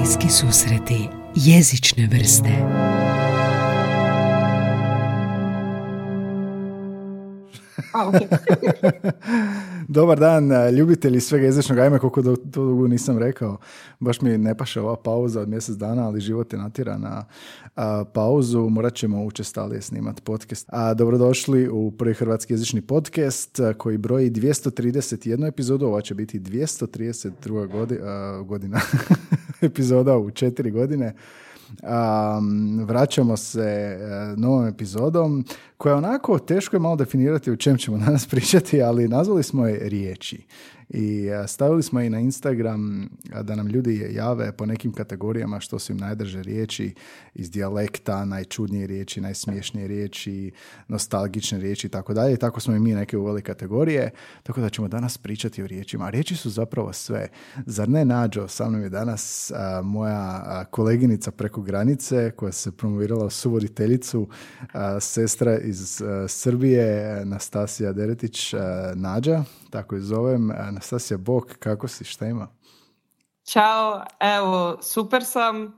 Bliski susreti jezične vrste. Dobar dan, ljubitelji svega jezičnog. Ajme, koliko to dugo nisam rekao. Baš mi ne paše ova pauza od mjesec dana, ali život je natjera na pauzu. Morat ćemo učestalije snimati podcast. Dobrodošli u prvi hrvatski jezični podcast koji broji 231 epizodu. Ova će biti 232 godina epizoda u 4 godine. Vraćamo se novom epizodom koja onako teško je malo definirati o čem ćemo danas pričati, ali nazvali smo je riječi i stavili smo i na Instagram da nam ljudi jave po nekim kategorijama što su im najdrže riječi iz dijalekta, najčudnije riječi, najsmiješnije riječi, nostalgične riječi i tako dalje. I tako smo i mi neke uveli kategorije, tako da ćemo danas pričati o riječima. A riječi su zapravo sve. Zar ne, Nađo? Sa mnom je danas moja koleginica preko granice koja se promovirala u suvoditeljicu, sestra iz Srbije, Nastasija Deretić. Nađa, tako je zovem. Nastasija, bok, kako si, šta ima? Ćao, evo, super sam.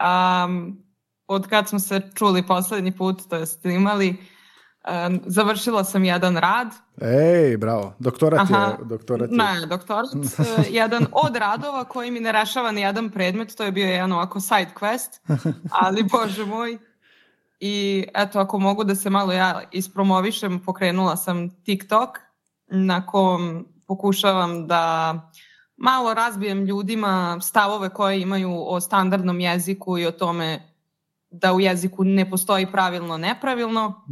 Od kad smo se čuli posljednji put, to jest imali, završila sam jedan rad. Ej, bravo, doktorat je. Ne, doktorat. Jedan od radova koji mi ne rešava ni jedan predmet, to je bio jedan ovako side quest, ali bože moj. I eto, ako mogu da se malo ja ispromovišem, pokrenula sam TikTok, na kom pokušavam da malo razbijem ljudima stavove koje imaju o standardnom jeziku i o tome da u jeziku ne postoji pravilno, nepravilno.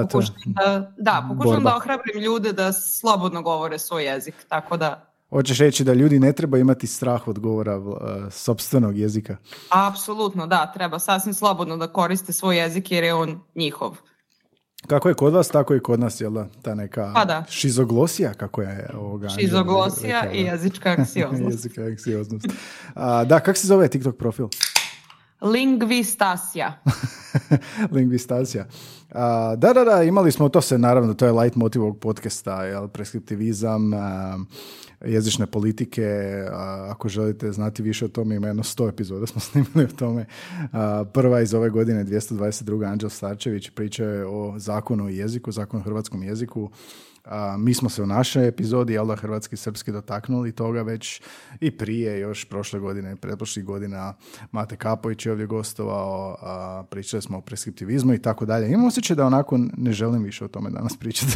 Pokušam da ohrabrim ljude da slobodno govore svoj jezik. Tako da... Hoćeš reći da ljudi ne treba imati strah od govora sopstvenog jezika? Apsolutno, da. Treba sasvim slobodno da koriste svoj jezik jer je on njihov. Kako je kod vas, tako i kod nas, jel da? Ta neka šizoglosija, kako je ovoga... Šizoglosija i jezička anksioznost. Jezička anksioznost. Da, kako se zove TikTok profil? Lingvistasija. Lingvistasija. Da, imali smo to se, naravno, to je light motiv ovog podcasta, jel, preskriptivizam, jezične politike. Ako želite znati više o tome, ima jedno 100 epizoda smo snimili o tome. Prva iz ove godine, 222. Anđel Starčević, pričao je o zakonu o jeziku, zakonu o hrvatskom jeziku. Mi smo se u našoj epizodi, jel da, hrvatski, srpski dotaknuli toga već i prije, još prošle godine, pretprošlih godina. Mate Kapović je ovdje gostovao, pričali smo o preskriptivizmu i tako dalje. Imam osjećaj da onako ne želim više o tome danas pričati.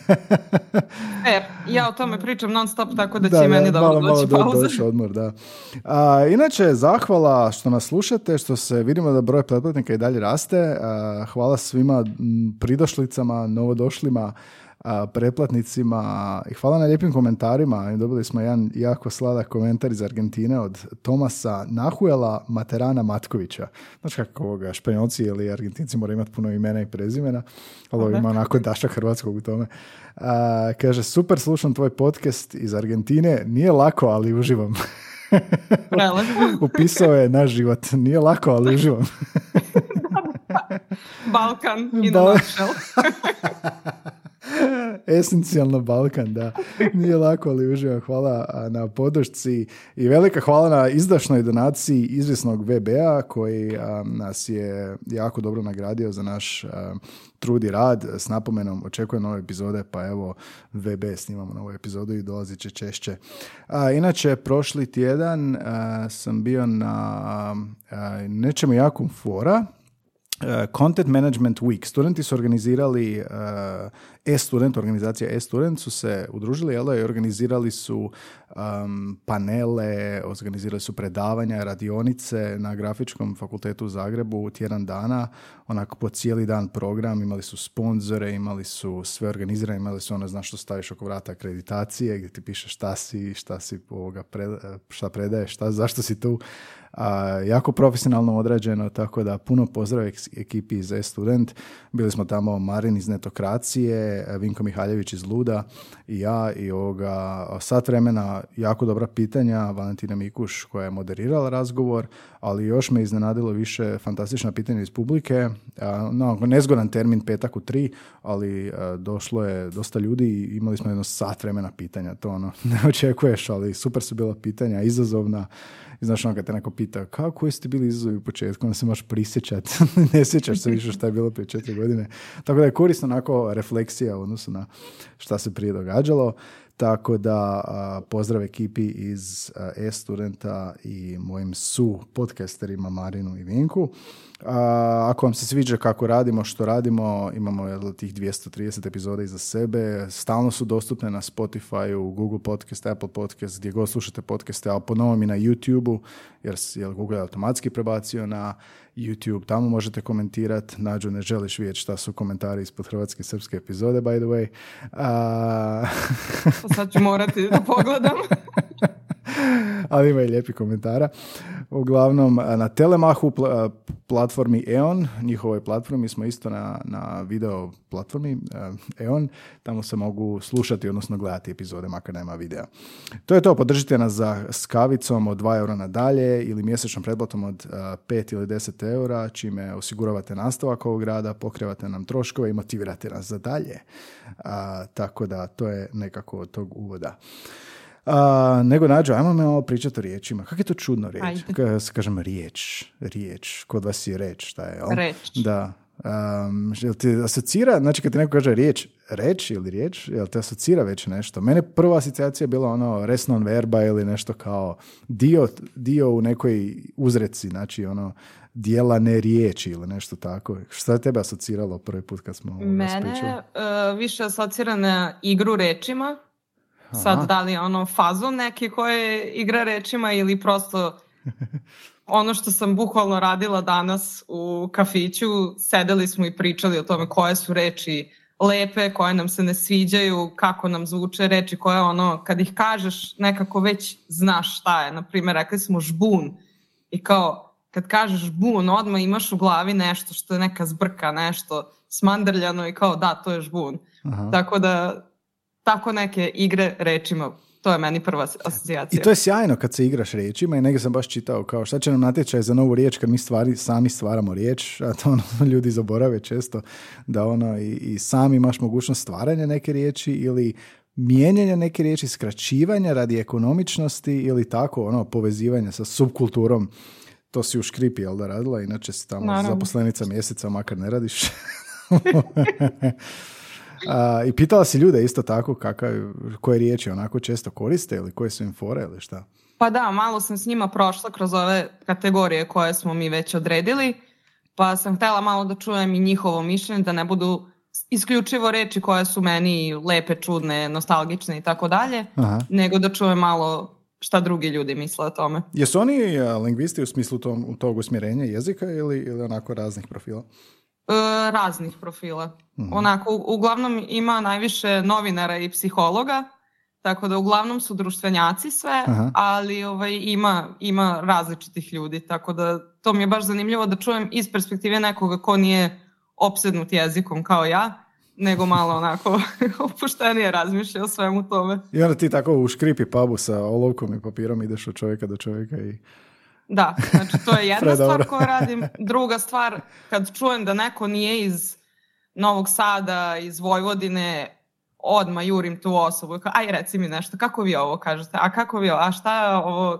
Ja o tome pričam non stop, tako da će meni dobro doći pauza. Doći odmor, da. Inače, zahvala što nas slušate, što se vidimo da broj pretplatnika i dalje raste. Hvala svima pridošlicama, novodošlima, pretplatnicima i hvala na lijepim komentarima. Dobili smo jedan jako sladak komentar iz Argentine od Tomasa Nahuela Materana Matkovića. Znači kako ovoga, Španjolci ili Argentinci moraju imati puno imena i prezimena, ali ima onako dašak hrvatskog u tome. Kaže, super, slušam tvoj podcast iz Argentine, nije lako, ali uživam. Upisao je naš život, nije lako, ali uživam. Balkan in a nutshell. Esencijalno Balkan, da. Nije lako, ali uživam. Hvala na podršci i velika hvala na izdašnoj donaciji izvjesnog VB-a koji nas je jako dobro nagradio za naš trud i rad s napomenom očekujem nove epizode, pa evo VB snimamo novu epizodu i dolazit će češće. Inače, prošli tjedan sam bio na nečemu jakom fora, Content Management Week. Studenti su organizirali e-student, organizacija e-student su se udružili, i organizirali su panele, organizirali su predavanja, radionice na Grafičkom fakultetu u Zagrebu tjedan dana, onako po cijeli dan program, imali su sponzore, imali su sve organizirano, imali su ono, znaš što staviš oko vrata akreditacije, gdje ti piše šta predaješ, zašto si tu. Jako profesionalno odrađeno, tako da puno pozdrav ekipi iz e-student. Bili smo tamo Marin iz Netokracije, Vinko Mihaljević iz Luda i ja i sat vremena jako dobra pitanja, Valentina Mikuš koja je moderirala razgovor, ali još me iznenadilo više fantastična pitanja iz publike. Nezgodan termin petak u 3, ali došlo je dosta ljudi i imali smo jedno sat vremena pitanja. To ne očekuješ, ali super su bila pitanja, izazovna I znaš ono kad te neko pita koji ste bili izazovi u početku, onda se možeš prisjećati, ne sjećaš se više šta je bilo prije 4 godine. Tako da je korisno onako refleksija u odnosu na šta se prije događalo. Tako da pozdrav ekipi iz e-studenta i mojim su-podcasterima Marinu i Vinku. Ako vam se sviđa kako radimo, što radimo, imamo tih 230 epizoda iza sebe. Stalno su dostupne na Spotify, Google Podcast, Apple Podcast, gdje god slušate podcaste, ali po novom i na YouTube-u, jer Google je automatski prebacio na YouTube. Tamo možete komentirati. Nađu, ne želiš vidjeti šta su komentari ispod hrvatske i srpske epizode, by the way. Sad ću morati da pogledam. Ali ima i lijepi komentara. Uglavnom, na Telemahu platformi EON, njihovoj platformi smo isto na video platformi EON, tamo se mogu slušati, odnosno gledati epizode, makar nema videa. To je to, podržite nas s kavicom od 2 eura nadalje ili mjesečnom pretplatom od 5 ili 10 eura, čime osiguravate nastavak ovog rada, pokrivate nam troškove i motivirate nas za dalje. Tako da to je nekako od tog uvoda. Nego Nađo, ajmo me ovo pričati o riječima. Kako je to čudno riječ? Kada se kažem riječ. Kod vas je reč, šta je? Reč. Da. Jel ti asocira, znači kad ti neko kaže reč ili riječ, jel te asocira već nešto? Mene prva asocijacija je bila ono res non verba ili nešto kao dio u nekoj uzreci, znači ono dijela ne riječi ili nešto tako. Šta je tebe asociralo prvi put kad smo Mene više asocira na igru rečima. Sad, da li je ono fazon neki koje igra rečima ili prosto ono što sam bukvalno radila danas u kafiću, sedeli smo i pričali o tome koje su reči lepe, koje nam se ne sviđaju, kako nam zvuče reči, koje ono, kad ih kažeš nekako već znaš šta je. Naprimjer, rekli smo žbun i kao kad kažeš žbun, odmah imaš u glavi nešto što je neka zbrka, nešto smandrljano i kao da, to je žbun. Aha. Tako da tako neke igre rečima, to je meni prva asocijacija. I to je sjajno kad se igraš riječima i negdje sam baš čitao kao šta će nam natječaj za novu riječ kad mi sami stvaramo riječ, a to ljudi zaborave često da i sami imaš mogućnost stvaranja neke riječi ili mijenjanja neke riječi, skraćivanja radi ekonomičnosti ili tako povezivanja sa subkulturom. To si u Škripi, jel da radila? Inače si tamo zaposlenica mjeseca, makar ne radiš. I pitala si ljude isto tako koje riječi onako često koriste ili koje su im fore ili šta? Pa da, malo sam s njima prošla kroz ove kategorije koje smo mi već odredili, pa sam htjela malo da čujem i njihovo mišljenje, da ne budu isključivo reči koje su meni lepe, čudne, nostalgične i tako dalje, nego da čujem malo šta drugi ljudi misle o tome. Jesu oni lingvisti u smislu tog usmjerenja jezika ili onako raznih profila? Raznih profila. Onako, uglavnom ima najviše novinara i psihologa, tako da uglavnom su društvenjaci sve, ali ima različitih ljudi, tako da to mi je baš zanimljivo da čujem iz perspektive nekoga ko nije opsednut jezikom kao ja, nego malo onako opuštenije razmišlja o svemu tome. I onda ti tako u Škripi pubu sa olovkom i papirom ideš od čovjeka do čovjeka i... Da, znači to je jedna stvar koju radim. Druga stvar, kad čujem da neko nije iz Novog Sada, iz Vojvodine, odmah jurim tu osobu. Aj, reci mi nešto, kako vi ovo kažete? A kako vi ovo? A šta je ovo?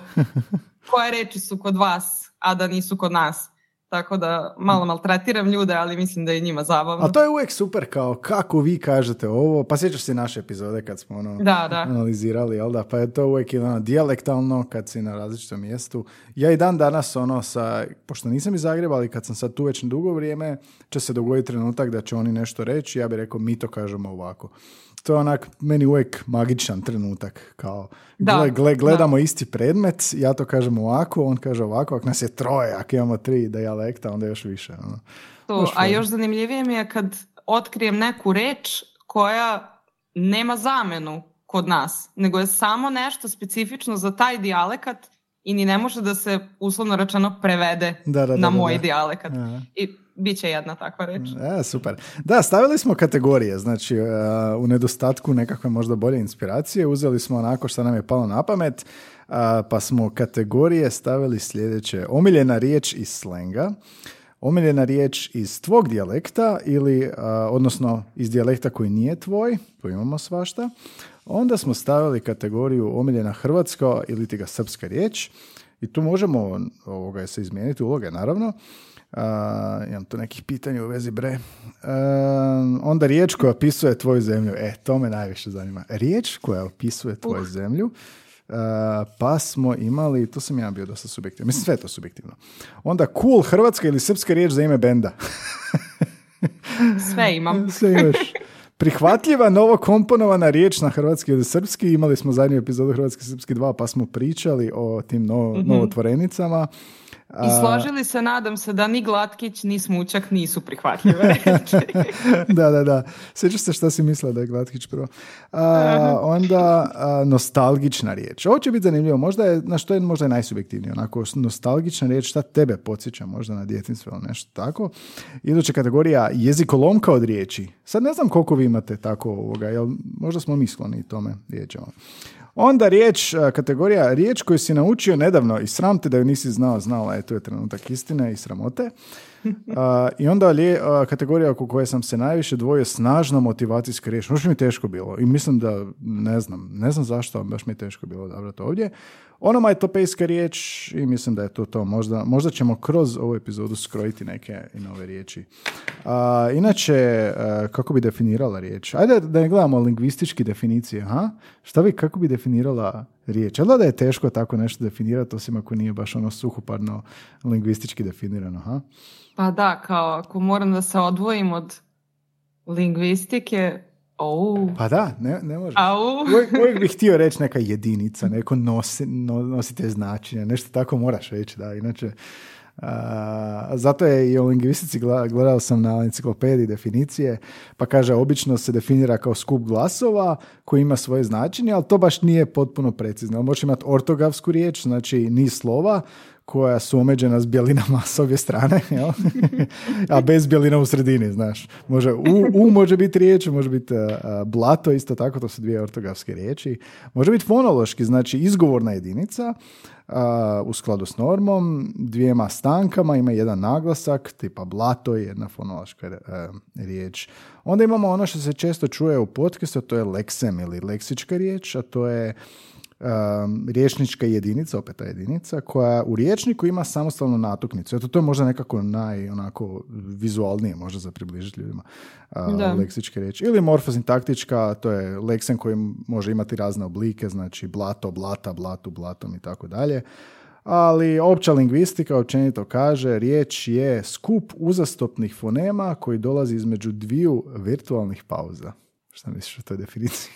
Koje reči su kod vas, a da nisu kod nas? Tako da malo maltretiram ljude, ali mislim da je njima zabavno. A to je uvijek super, kao kako vi kažete ovo, pa sjećaš se naše epizode kad smo analizirali, jel da? Pa je to uvijek dijalektalno kad si na različitom mjestu. Ja i dan danas pošto nisam iz Zagreba, ali kad sam sad tu već dugo vrijeme, će se dogoditi trenutak da će oni nešto reći, ja bih rekao mi to kažemo ovako. To je onak meni uvijek magičan trenutak, kao gledamo isti predmet, ja to kažem ovako, on kaže ovako, ako nas je troje, ako imamo 3 dijalekta, onda još više. A još zanimljivije mi je kad otkrijem neku reč koja nema zamenu kod nas, nego je samo nešto specifično za taj dijalekat i ni ne može da se uslovno rečeno prevede na moj dijalekat. I bit će jedna takva reč. Super. Da, stavili smo kategorije, znači u nedostatku nekakve možda bolje inspiracije, uzeli smo onako što nam je palo na pamet, pa smo kategorije stavili sljedeće: omiljena riječ iz slenga, omiljena riječ iz tvog dijalekta ili, odnosno iz dijalekta koji nije tvoj, tu imamo svašta, onda smo stavili kategoriju omiljena hrvatska ili ti ga srpska riječ i tu možemo se izmijeniti uloge, naravno. Imam tu nekih pitanja u vezi bre. Onda riječ koja opisuje tvoju zemlju. To me najviše zanima. Riječ koja opisuje tvoju zemlju. Pa smo imali, to sam ja bio dosta subjektivno. Mislim, sve je to subjektivno. Onda cool hrvatska ili srpska riječ za ime benda. Sve imam. Sve imaš. Prihvatljiva, novo komponovana riječ na hrvatski ili srpski. Imali smo zadnju epizodu Hrvatski srpski 2, pa smo pričali o tim novotvorenicama. I složili se, nadam se, da ni Glatkić, ni Smučak nisu prihvatljive. Da. Sjećaš se šta si mislila da je Glatkić prvo. Onda nostalgična riječ. Ovo će biti zanimljivo. Možda je, na što je možda najsubjektivnije. Onako, nostalgična riječ, šta tebe podsjeća možda na djetinjstvo ili nešto tako. Iduća kategorija, jezikolomka od riječi. Sad ne znam koliko vi imate tako jel možda smo mi skloni tome riječima. Onda kategorija riječ koju si naučio nedavno i sram te da ju nisi znala, to je trenutak istine i sramote. I onda kategorija oko koje sam se najviše dvojio, snažna motivacijska riječ. Možda mi je teško bilo i mislim da ne znam zašto, baš mi je teško bilo odabrati ovdje. Onomatopejska riječ i mislim da je to. Možda ćemo kroz ovu epizodu skrojiti neke i nove riječi. Inače, kako bi definirala riječ? Ajde da ne gledamo lingvistički definicije. Kako bi definirala riječ? Jel da je teško tako nešto definirati, osim ako nije baš suhoparno lingvistički definirano? Pa da, kao ako moram da se odvojim od lingvistike, pa da, ne može. Uvijek bih htio reći neka jedinica, neko nosite značenja, nešto tako moraš reći, da, inače. Zato je i o lingvistici gledao sam na enciklopediji definicije, pa kaže obično se definira kao skup glasova koji ima svoje značenje, ali to baš nije potpuno precizno. Možeš imati ortografsku riječ, znači niz slova koja su omeđena s bjelinama s obje strane, jel? A bez bjelina u sredini, znaš. Može biti riječ, može biti blato, isto tako, to su dvije ortografske riječi. Može biti fonološki, znači izgovorna jedinica u skladu s normom, dvijema stankama, ima jedan naglasak, tipa blato je jedna fonološka riječ. Onda imamo ono što se često čuje u podcastu, to je leksem ili leksička riječ, a to je riječnička jedinica, opet ta jedinica, koja u riječniku ima samostalnu natuknicu. Eto, to je možda nekako onako vizualnije možda za približiti ljudima leksičke riječi. Ili morfosintaktička, to je leksen koji može imati razne oblike, znači blato, blata, blatu, blatom i tako dalje. Ali opća lingvistika općenito kaže riječ je skup uzastopnih fonema koji dolazi između dviju virtualnih pauza. Šta misliš o toj definiciji?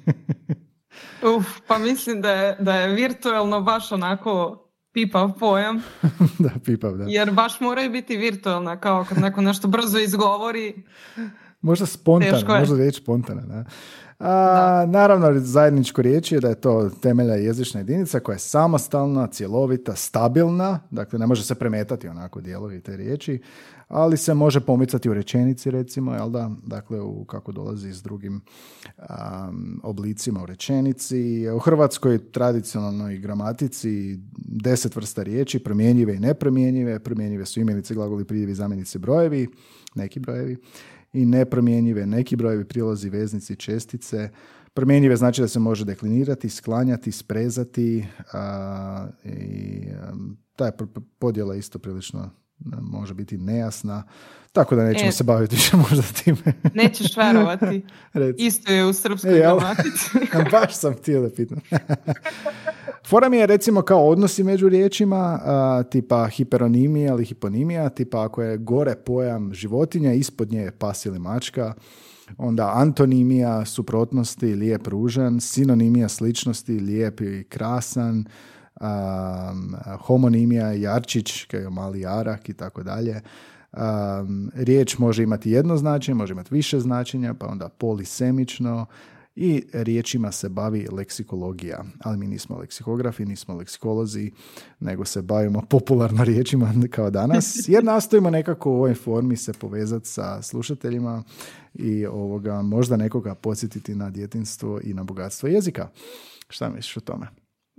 Pa mislim da je virtualno baš onako pipav pojam. Da, pipav, da. Jer baš moraju biti virtualna, kao kad neko nešto brzo izgovori. Možda spontano, možda riječ spontana, da. Naravno, zajedničko riječ je da je to temeljna jezična jedinica koja je samostalna, cjelovita, stabilna, dakle ne može se premetati onako dijelovi te riječi, ali se može pomicati u rečenici, recimo, jel da? Dakle, kako dolazi s drugim oblicima u rečenici. U hrvatskoj tradicionalnoj gramatici 10 vrsta riječi, promjenjive i nepromjenjive. Promjenjive su imenice, glagoli, pridjevi, zamjenice, brojevi, neki brojevi. I nepromjenjive, neki brojevi, prilozi, veznici, čestice. Promjenjive znači da se može deklinirati, sklanjati, sprezati i ta podjela isto prilično može biti nejasna, tako da nećemo se baviti više možda time. Nećeš verovati. Isto je u srpskoj gramatici. Baš sam htio da pitam. Fora mi je recimo kao odnosi među riječima, tipa hiperonimija ili hiponimija, tipa ako je gore pojam životinja, ispod nje je pas ili mačka, onda antonimija, suprotnosti, lijep, ružan, sinonimija, sličnosti, lijep i krasan, homonimija, jarčić, kao mali jarak i tako dalje. Riječ može imati jedno značenje, može imati više značenja, pa onda polisemično, i riječima se bavi leksikologija, ali mi nismo leksikografi, nismo leksikolozi, nego se bavimo popularno riječima kao danas, jer nastojimo nekako u ovoj formi se povezati sa slušateljima i možda nekoga podsjetiti na djetinjstvo i na bogatstvo jezika. Šta misliš o tome?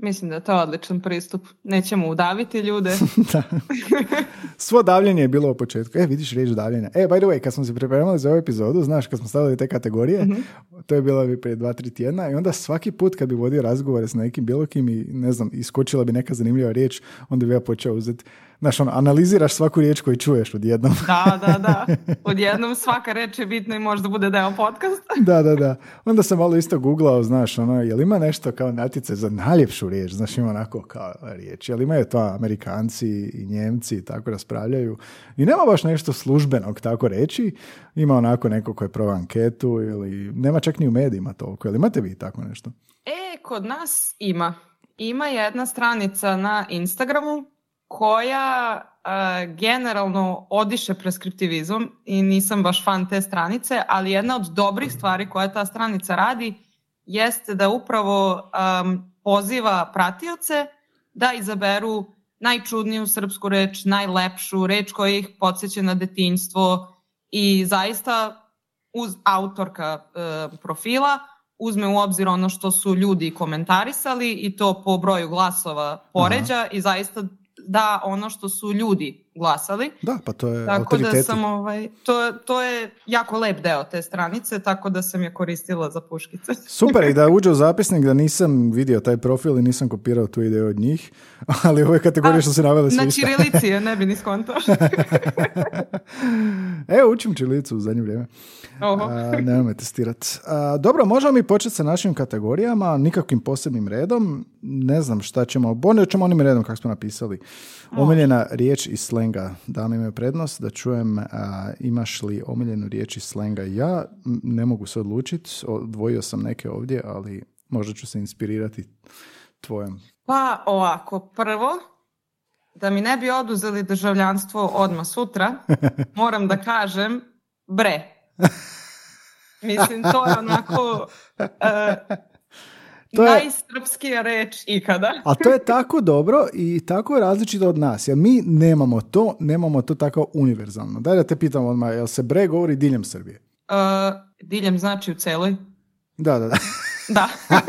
Mislim da je to odličan pristup. Nećemo udaviti ljude. Da. Svo davljenje je bilo u početku. Vidiš riječ davljenja. By the way, kad smo se pripremali za ovu epizodu, znaš, kad smo stavili te kategorije, to je bilo prije 2-3 tjedna i onda svaki put kad bi vodio razgovore s nekim bilo kim i ne znam, iskočila bi neka zanimljiva riječ, onda bi ja počeo uzeti. Znaš, analiziraš svaku riječ koju čuješ odjednom. Da. Odjednom svaka riječ je bitna i možda bude deo podcasta. Da. Onda sam malo isto googlao, znaš, jel ima nešto kao natjecaj za najljepšu riječ, znaš, ima onako kao riječ, jel imaju to Amerikanci i Njemci i tako raspravljaju. I nema baš nešto službenog tako reći, ima onako neko ko je proveo anketu ili nema čak ni u medijima toliko. Jel imate vi tako nešto? Kod nas ima. Ima jedna stranica na Instagramu koja generalno odiše preskriptivizmom i nisam baš fan te stranice, ali jedna od dobrih stvari koja ta stranica radi jeste da upravo poziva pratioce da izaberu najčudniju srpsku reč, najlepšu reč koja ih podsjeća na detinjstvo i zaista uz autorka profila uzme u obzir ono što su ljudi komentarisali i to po broju glasova poređa i zaista da ono što su ljudi glasali. Da, pa to je tako autoriteti. Da sam, to je jako lep deo te stranice, tako da sam je koristila za puškice. Super, i da uđe u zapisnik da nisam vidio taj profil i nisam kopirao tu ideju od njih, ali ove kategorije što se navele su na ćirilici je, ne bi ni skontao. Evo, učim ćirilicu u zadnje vrijeme. Nema me testirati. Dobro, možemo mi početi sa našim kategorijama, nikakvim posebnim redom. Ne znam šta ćemo, ćemo onim redom kako smo napisali. Omiljena riječ iz slenga. Dame imaju prednost da čujem imaš li omiljenu riječ iz slenga. Ja ne mogu se odlučiti, odvojio sam neke ovdje, ali možda ću se inspirirati tvojom. Pa ovako, prvo, da mi ne bi oduzeli državljanstvo odmah sutra, moram da kažem bre. Mislim, to je onako najsrpskija reč ikada. A to je tako dobro i tako različito od nas. Jer mi nemamo to tako univerzalno. Daj da te pitam odmah, jel se bre govori diljem Srbije? Diljem znači u celoj? Da. Da.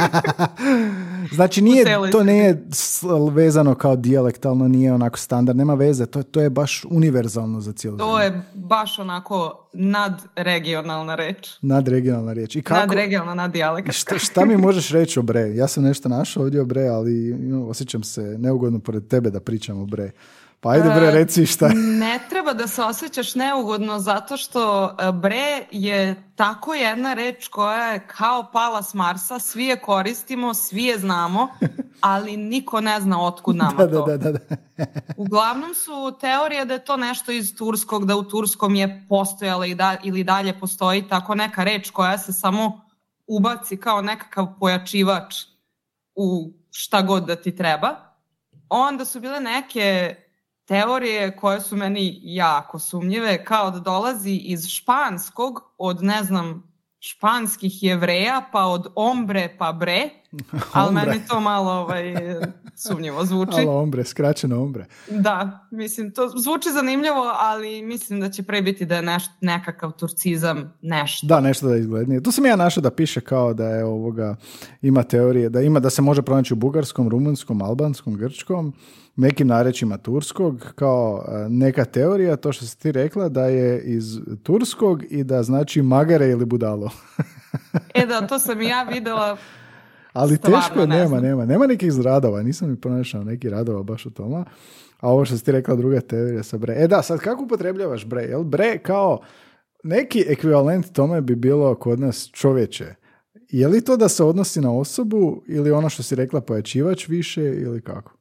Znači to nije vezano kao dijalektalno, nije onako standard, nema veze, to je baš univerzalno za cijelu zemlju. To je baš onako nadregionalna reč. Nadregionalna riječ. I kako? Nadregionalna, naddijalekatska. Šta mi možeš reći o bre? Ja sam nešto našao ovdje o bre, ali osjećam se neugodno pored tebe da pričam o bre. Pa ajde bre, reci šta. Ne treba da se osjećaš neugodno zato što bre je tako jedna reč koja je kao pala s Marsa, svi je koristimo, svi je znamo, ali niko ne zna otkud nama to. Da. Uglavnom su teorije da je to nešto iz turskog, da u turskom je postojala ili dalje postoji tako neka reč koja se samo ubaci kao nekakav pojačivač u šta god da ti treba. Onda su bile neke teorije koje su meni jako sumnjive, kao da dolazi iz španskog, od ne znam, španskih Jevreja, pa od ombre pa bre, ali meni to malo sumnjivo zvuči. Alo ombre, skraćeno ombre. Da, mislim, to zvuči zanimljivo, ali mislim da će pre biti da je nekakav turcizam nešto. Da, nešto da je izglednije. Tu sam ja našao da piše kao da je ima teorije, da se može pronaći u bugarskom, rumunskom, albanskom, grčkom, nekim narečjima turskog, kao neka teorija, to što si ti rekla, da je iz turskog i da znači magare ili budalo. Da, to sam i ja videla. Ali teško, nema nekih radova, nisam mi pronašao nekih radova baš u tome. A ovo što si ti rekla, druga teorija sa bre. Da, sad kako upotrebljavaš bre? Jel bre kao neki ekvivalent tome bi bilo kod nas čovječe? Je li to da se odnosi na osobu ili ono što si rekla pojačivač više ili kako?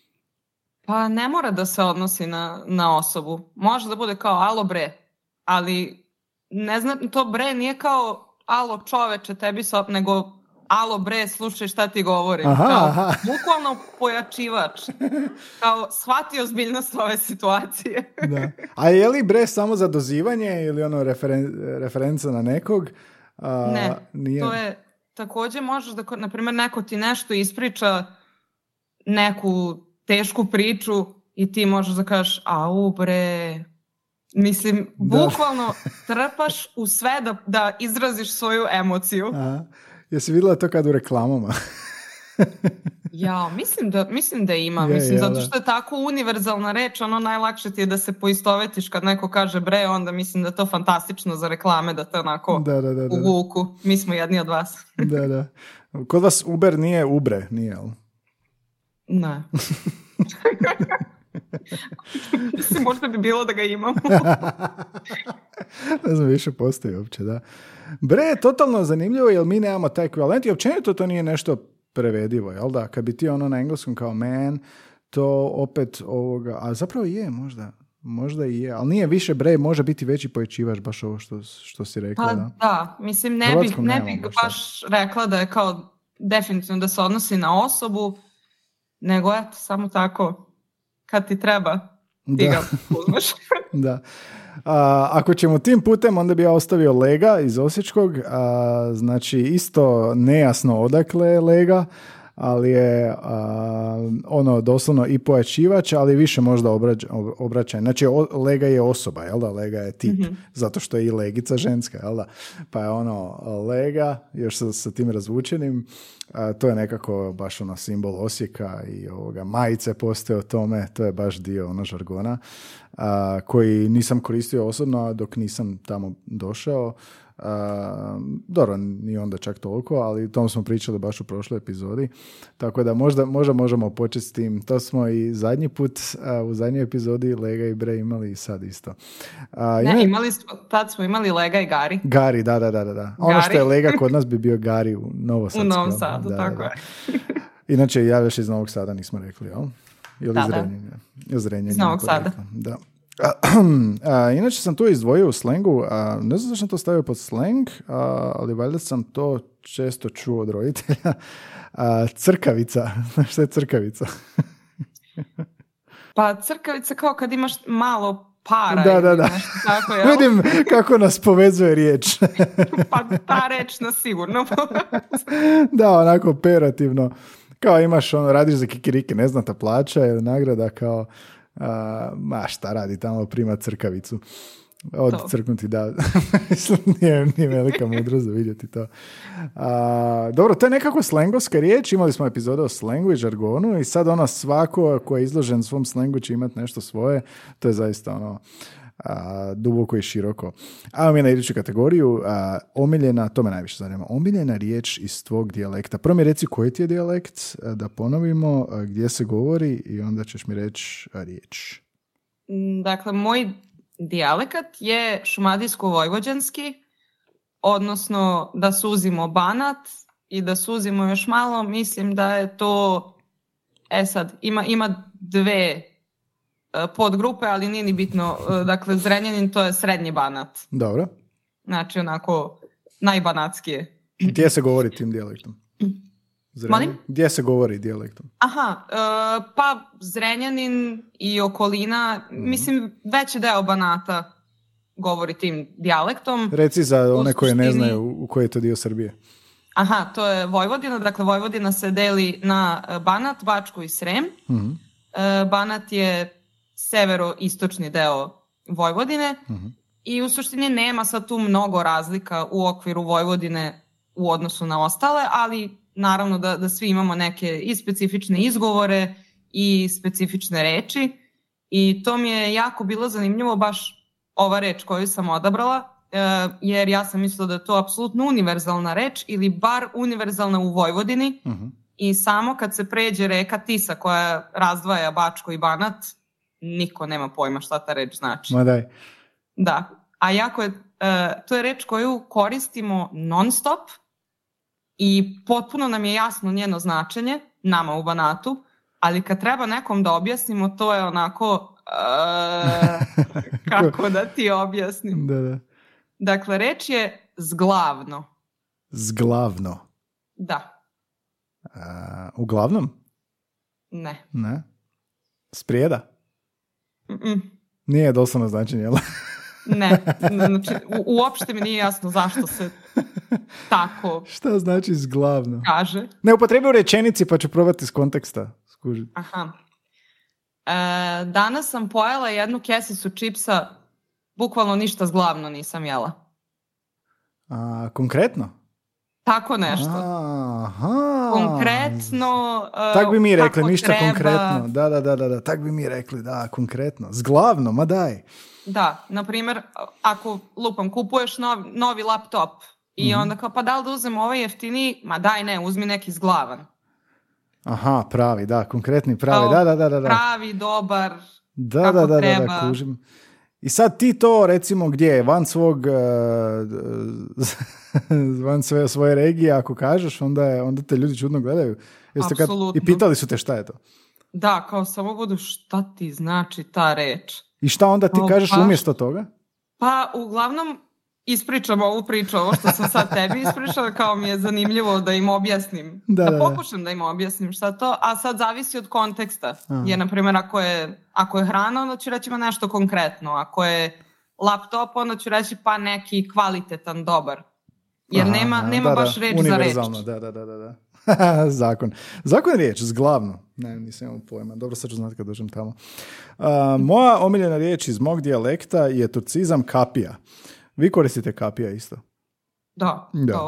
Pa ne mora da se odnosi na osobu. Može da bude kao alo bre, ali ne znam, to bre nije kao alo čoveče tebi nego alo bre, slušaj šta ti govorim. Aha. Bukvalno pojačivač. Kao shvati ozbiljnost ove situacije. Da. A je li bre samo za dozivanje ili referenca na nekog? Ne, nije. To je također možeš da, na primjer, neko ti nešto ispriča, neku tešku priču i ti možeš da kažeš au bre. Mislim, bukvalno trpaš u sve da izraziš svoju emociju. Jesi vidjela to kad u reklamama? Ja, mislim da ima. Zato što je tako univerzalna reč, najlakše ti je da se poistovetiš kad neko kaže bre, onda mislim da je to fantastično za reklame, da te onako uvuku. Mi smo jedni od vas. Da. Kod vas Uber nije Ubre, nije, jel? Ne. Mislim, možda bi bilo da ga imamo. Ne znam, više postoji uopće, da. Bre, je totalno zanimljivo, jer mi nemamo taj ekvivalent i općenito to nije nešto prevedivo, jel da? Kad bi ti na engleskom kao man, to opet ovoga, a zapravo je možda i je, ali nije više bre, može biti veći pojačivač, baš ovo što si rekla. Pa da, mislim, ne bih baš rekla da je kao definitivno da se odnosi na osobu, nego eto, samo tako, kad ti treba, ti ga uzmeš. Da. Ako ćemo tim putem, onda bi ja ostavio Lega iz Osječkog, znači isto nejasno odakle je Lega, ali je doslovno i pojačivač, ali više možda obraćanje. Znači, Lega je osoba, jel da? Lega je tip, zato što je i Legica ženska, jel da? Pa je Lega, još sa tim razvučenim, to je nekako baš simbol Osijeka i majice postoje o tome, to je baš dio žargona, koji nisam koristio osobno dok nisam tamo došao. Dobro, nije onda čak toliko, ali o tom smo pričali baš u prošloj epizodi, tako da možda možemo početi s tim. To smo i zadnji put u zadnjoj epizodi Lega i Bre imali i sad isto. Tad smo imali Lega i Gari. Gari, da. Ono što je Lega kod nas bi bio Gari u Novosadskom. U Novom Sadu, tako je. Inače, javljaš iz Novog Sada, nismo rekli, jel? Ili iz Zrenjanina? Iz Novog Sada. Da. Inače sam to izdvojio u slengu, ne znam zašto sam to stavio pod sleng, ali valjda sam to često čuo od roditelja. Crkavica, što je crkavica? Pa crkavica kao kad imaš malo para. Da. Tako, jel? Vidim kako nas povezuje riječ. Pa ta reč nas sigurno povezuje. Da, onako operativno. Kao imaš, radiš za kikiriki, neznata plaća ili nagrada kao šta radi tamo, prima crkavicu. Crknuti, da. nije velika mudrost za vidjeti to. Dobro, to je nekako slengovska riječ. Imali smo epizode o slengu i žargonu i sad svako ko je izložen svom slengu će imati nešto svoje. To je zaista duboko i široko. A mi na iduću kategoriju, omiljena, to me najviše zanima, omiljena riječ iz tvog dijalekta. Prvo mi reci koji ti je dijalekt, da ponovimo gdje se govori i onda ćeš mi reći riječ. Dakle, moj dijalekat je šumadijsko-vojvođanski, odnosno da suzimo Banat i da suzimo još malo, mislim da je to, sad, ima dve podgrupe, ali nije ni bitno. Dakle, Zrenjanin to je srednji Banat. Dobro. Znači, onako, najbanatskije. Gdje se govori tim dijalektom? Molim? Gdje se govori dijalektom? Pa Zrenjanin i okolina, mislim, veći deo Banata govori tim dijalektom. Reci za one koje ne znaju u koji je to dio Srbije. To je Vojvodina. Dakle, Vojvodina se deli na Banat, Bačku i Srem. Mm-hmm. Banat je severoistočni deo Vojvodine i u suštini nema sad tu mnogo razlika u okviru Vojvodine u odnosu na ostale, ali naravno da svi imamo neke i specifične izgovore i specifične reči i to mi je jako bilo zanimljivo, baš ova reč koju sam odabrala, jer ja sam mislila da je to apsolutno univerzalna reč ili bar univerzalna u Vojvodini i samo kad se pređe reka Tisa koja razdvaja Bačko i Banat, niko nema pojma šta ta reč znači. Ma daj. Da, a jako je, to je reč koju koristimo non stop i potpuno nam je jasno njeno značenje, nama u Banatu, ali kad treba nekom da objasnimo, to je onako, kako da ti objasnim. Da. Dakle, reč je zglavno. Zglavno? Da. Uglavnom? Ne. Ne? Sprijeda? Mm-mm. Nije doslovno značenje, jel? Ne, znači, uopšte mi nije jasno zašto se tako šta znači zglavno? Kaže. Ne upotrebi u rečenici pa ću probati iz konteksta skužiti. Danas sam pojela jednu kesicu čipsa, bukvalno ništa zglavno nisam jela. Konkretno? Tako nešto. Aha. Konkretno. Tak bi mi rekli, ništa treba. konkretno. Da, tak bi mi rekli, da, konkretno. Zglavno, ma daj. Da, na primjer, ako kupuješ novi laptop i onda kao, pa da li da uzem ovaj jeftiniji? Ma daj ne, uzmi neki zglavan. Aha, pravi, da, konkretni pravi, da. Pravi, dobar, Da, kužim. I sad ti to, recimo, gdje je, van svoje regije, ako kažeš, onda te ljudi čudno gledaju. Apsolutno. I pitali su te šta je to? Da, kao samo budu šta ti znači ta reč. I šta onda ti kažeš umjesto toga? Pa, uglavnom, ispričam ovu priču, ovo što sam sad tebi ispričala, kao mi je zanimljivo da im objasnim. Da pokušam da im objasnim šta to, a sad zavisi od konteksta. Jer, na primjer, ako je hrana, onda ću reći nešto konkretno. Ako je laptop, onda ću reći pa neki kvalitetan, dobar. Jer nema baš reč za reč. Univerzalno, da. Zakon je riječ, zglavno. Ne, nisam imao pojma. Dobro, sad ću znati kad dođem tamo. Moja omiljena riječ iz mog dijalekta je turcizam kapija. Vi koristite kapija isto? Da.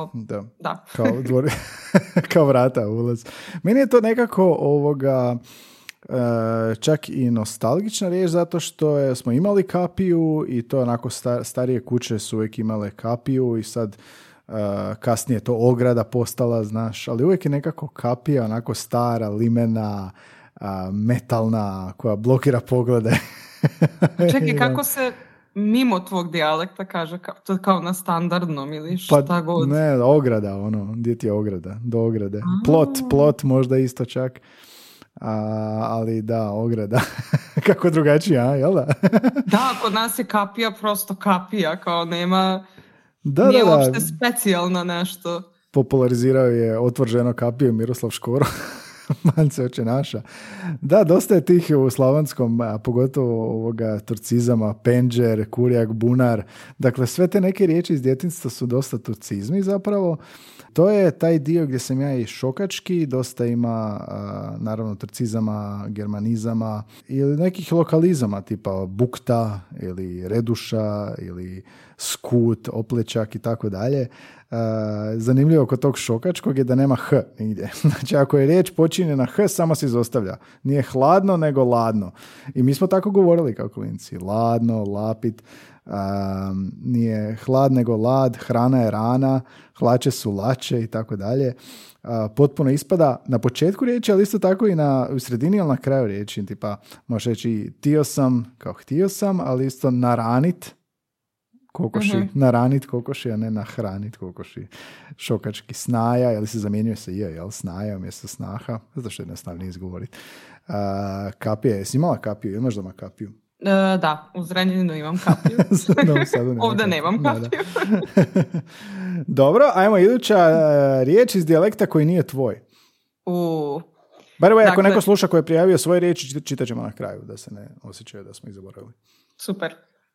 Kao vrata ulaz. Meni je to nekako čak i nostalgična riječ zato što smo imali kapiju i to onako starije kuće su uvijek imale kapiju i sad kasnije to ograda postala, znaš, ali uvijek je nekako kapija onako stara, limena, metalna, koja blokira poglede. Čekaj, kako se mimo tvog dijalekta kaže, to kao na standardnom ili šta god? Ne, ograda, gdje ti je ograda? Do ograde. Plot možda isto čak. Ali da, ograda. Kako drugačije, jel da? Da, kod nas je kapija prosto kapija, kao nema... Nije uopšte specijalno nešto. Popularizirao je Otvor ženo kapiju Miroslav Škoro. Mance oče naša. Da, dosta je tih u slavonskom, a pogotovo ovoga turcizama, penđer, kurijak, bunar. Dakle, sve te neke riječi iz djetinjstva su dosta turcizmi zapravo. To je taj dio gdje sam ja i šokački, dosta ima naravno turcizama, germanizama ili nekih lokalizama tipa bukta ili reduša ili skut, oplečak i tako dalje. Zanimljivo kod tog šokačkog je da nema h nigdje. Znači, ako je riječ počinje na h, samo se izostavlja. Nije hladno, nego ladno. I mi smo tako govorili kao klinci. Ladno, lapit, nije hlad, nego lad, hrana je rana, hlače su lače i tako dalje. Potpuno ispada na početku riječi, ali isto tako i u sredini ili na kraju riječi. Tipa, možeš reći tio sam, kao htio sam, ali isto naranit, kokoši, naranit kokoši, a ne nahranit kokoši. Šokački, snaja, ili se zamjenjuje se jel? Snaja umjesto snaha, zato što je jednostavnije izgovoriti. Kapija, jesi imala kapiju? Imaš doma kapiju? Da, u Zrenjaninu imam kapiju. Ovdje nemam kapiju. Dobro, ajmo iduća riječ iz dijalekta koji nije tvoj. By the way, ako neko sluša koji je prijavio svoje riječi, čitat ćemo na kraju, da se ne osjećaju da smo ih zaboravili. Super.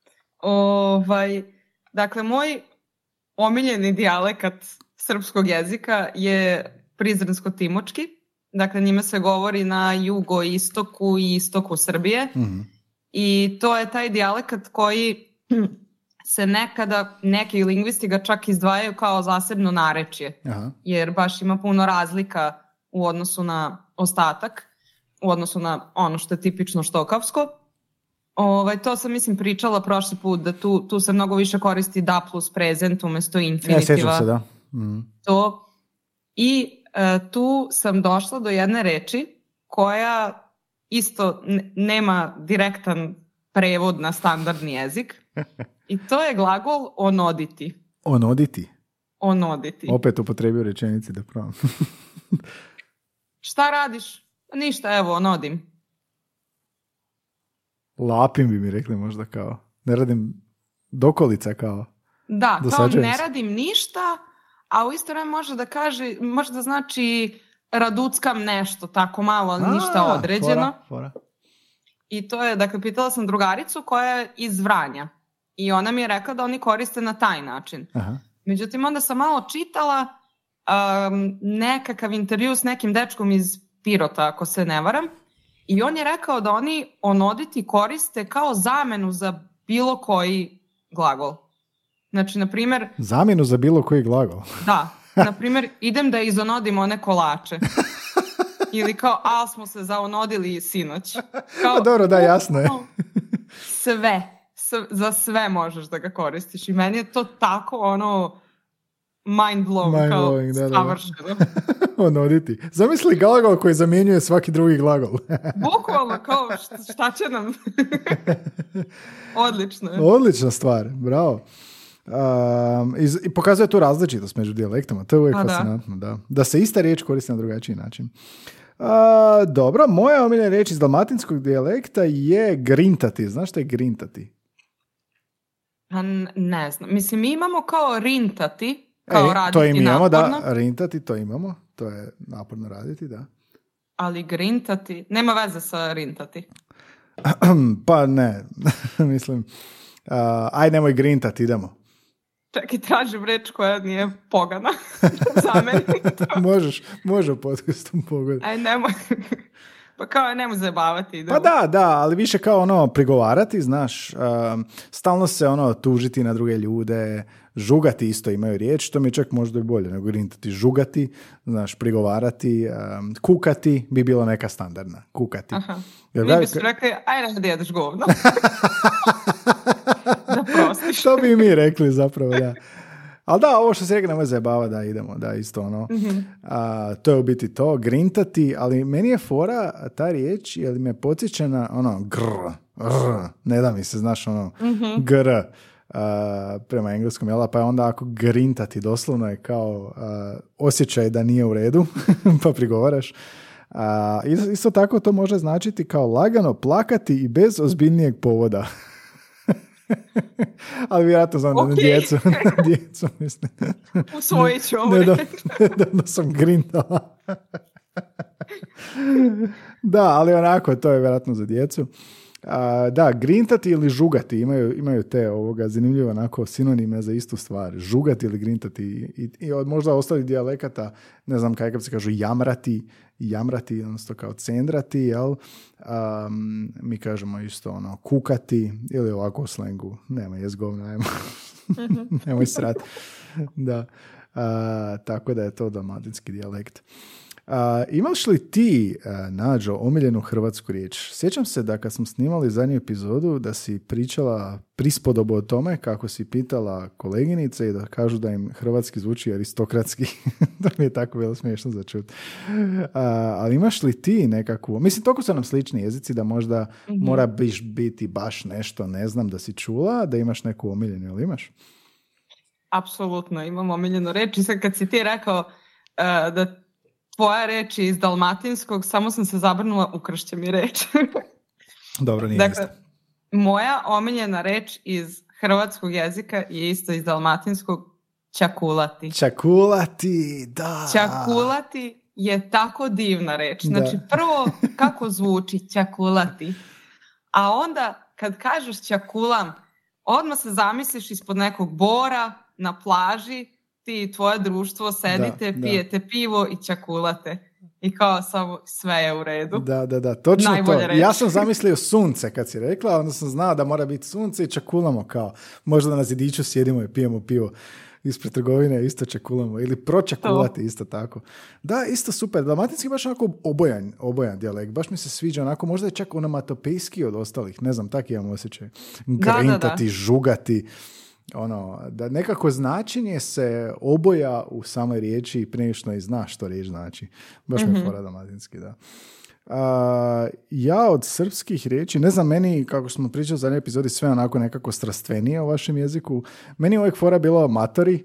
Dakle, moj omiljeni dijalekat srpskog jezika je prizrensko-timočki. Dakle, njime se govori na jugoistoku i istoku Srbije. I to je taj dijalekat koji se nekada, neki lingvisti ga čak izdvajaju kao zasebno narečje. Jer baš ima puno razlika u odnosu na ostatak, u odnosu na ono što je tipično štokavsko. To sam, mislim, pričala prošli put, da tu se mnogo više koristi da plus prezent umjesto infinitiva. Sjećam se, da. To. I tu sam došla do jedne reči koja isto nema direktan prevod na standardni jezik. I to je glagol onoditi. Onoditi? Onoditi. Opet upotrebio rečenici da pravam. Šta radiš? Ništa, evo, onodim. Lapim bi mi rekli možda kao. Ne radim dokolica kao. Da, kao ne radim ništa, a u isto vreme može da znači raduckam nešto, tako malo, ali ništa određeno. Fora. I to je, dakle, pitala sam drugaricu koja je iz Vranja. I ona mi je rekla da oni koriste na taj način. Aha. Međutim, onda sam malo čitala nekakav intervju s nekim dečkom iz Pirota, ako se ne varam. I on je rekao da oni onoditi koriste kao zamenu za bilo koji glagol. Znači, na primjer... Zamjenu za bilo koji glagol? Da. Na primjer, idem da izonodim one kolače. Ili kao, al smo se zaonodili sinoć. Kao, dobro, da, jasno je. Za sve možeš da ga koristiš. I meni je to tako mind blowing, savršeno. Onoditi. Zamisli glagol koji zamjenjuje svaki drugi glagol. Bukvalno, kao šta će nam? Odlično je. Odlična stvar, bravo. I pokazuje tu različitost među dijalektama. To je uvijek fascinantno. Da se ista riječ koristi na drugačiji način. Dobro, moja omiljena riječ iz dalmatinskog dijalekta je grintati. Znaš šta je grintati? Ne znam. Mislim, mi imamo kao rintati, kao raditi to im imamo, naporno. Da, rintati, to imamo. To je naporno raditi, da. Ali grintati, nema veze sa rintati. Pa ne, mislim, aj nemoj grintati, idemo. Čekaj, tražim reč koja nije pogana. Za meni. Može u podcastom pogoditi. Aj nemoj. Pa kao nemoj zajebavati. Idemo. Pa da, ali više kao prigovarati, znaš, stalno se tužiti na druge ljude, žugati isto imaju riječ, to mi je čak možda i bolje nego grintati, žugati, znaš, prigovarati, kukati bi bilo neka standardna, kukati. Aha. Mi bi su rekli, aj da jedeš govno. Da prostiš. Što bi mi rekli zapravo, da. Ali da, ovo što se rekli, nemoj zajebava, da idemo, da isto Mm-hmm. To je u biti to, grintati, ali meni je fora ta riječ, jer me podsjeća na ne da mi se, znaš, mm-hmm. gr, prema engleskom, jel? Pa je onda ako grintati doslovno je kao osjećaj da nije u redu, pa prigovaraš. Isto tako to može značiti kao lagano plakati i bez ozbiljnijeg povoda. Ali vjerojatno znam da djecu mislim. Usvojit ću ovo. Da sam grintala. Da, ali onako, to je vjerojatno za djecu. Da, grintati ili žugati imaju te zanimljivo onako sinonime za istu stvar. Žugati ili grintati i od možda ostalih dijalekata, ne znam kako se kažu, jamrati, odnosno kao cendrati, jel? Mi kažemo isto kukati ili ovako u slengu. Nema jezgovna, nemoj srat. Da. Tako da je to dalmatinski dijalekt. Imaš li ti, Nađo, omiljenu hrvatsku riječ? Sjećam se da kad smo snimali zadnju epizodu da si pričala prispodobu o tome kako si pitala koleginice i da kažu da im hrvatski zvuči aristokratski. To mi je tako bilo smiješno za čut. Ali imaš li ti nekakvu... Mislim, toliko su nam slični jezici da možda mora biti baš nešto, ne znam, da si čula, da imaš neku omiljenu, ili imaš? Apsolutno, imam omiljenu reč i sad kad si ti rekao da tvoja reč iz dalmatinskog, samo sam se zabrnula, ukršće mi reč. Dobro, nije dakle, moja omiljena reč iz hrvatskog jezika je isto iz dalmatinskog, čakulati. Čakulati, da. Čakulati je tako divna reč. Znači, prvo kako zvuči čakulati, a onda kad kažeš čakulam, odmah se zamisliš ispod nekog bora, na plaži, ti i tvoje društvo sedite, pijete pivo i čakulate. I kao samo sve je u redu. Da, točno najbolje to. Reći. Ja sam zamislio sunce kad si rekla, onda sam znao da mora biti sunce i čakulamo kao. Možda na zidiću sjedimo i pijemo pivo ispred trgovine, isto čakulamo. Ili pročakulati isto tako. Da, isto super. Dalmatinski je baš onako obojan dijalekt. Baš mi se sviđa onako, možda je čak onomatopejski od ostalih. Ne znam, tak imam osjećaj. Grintati, žugati. Da nekako značenje se oboja u samoj riječi prije nego što i znaš što riječ znači. Baš mi je fora dalmatinski, da. Ja od srpskih riječi, ne znam, meni, kako smo pričali za epizodi, sve onako nekako strastvenije u vašem jeziku. Meni uvijek fora bilo matori,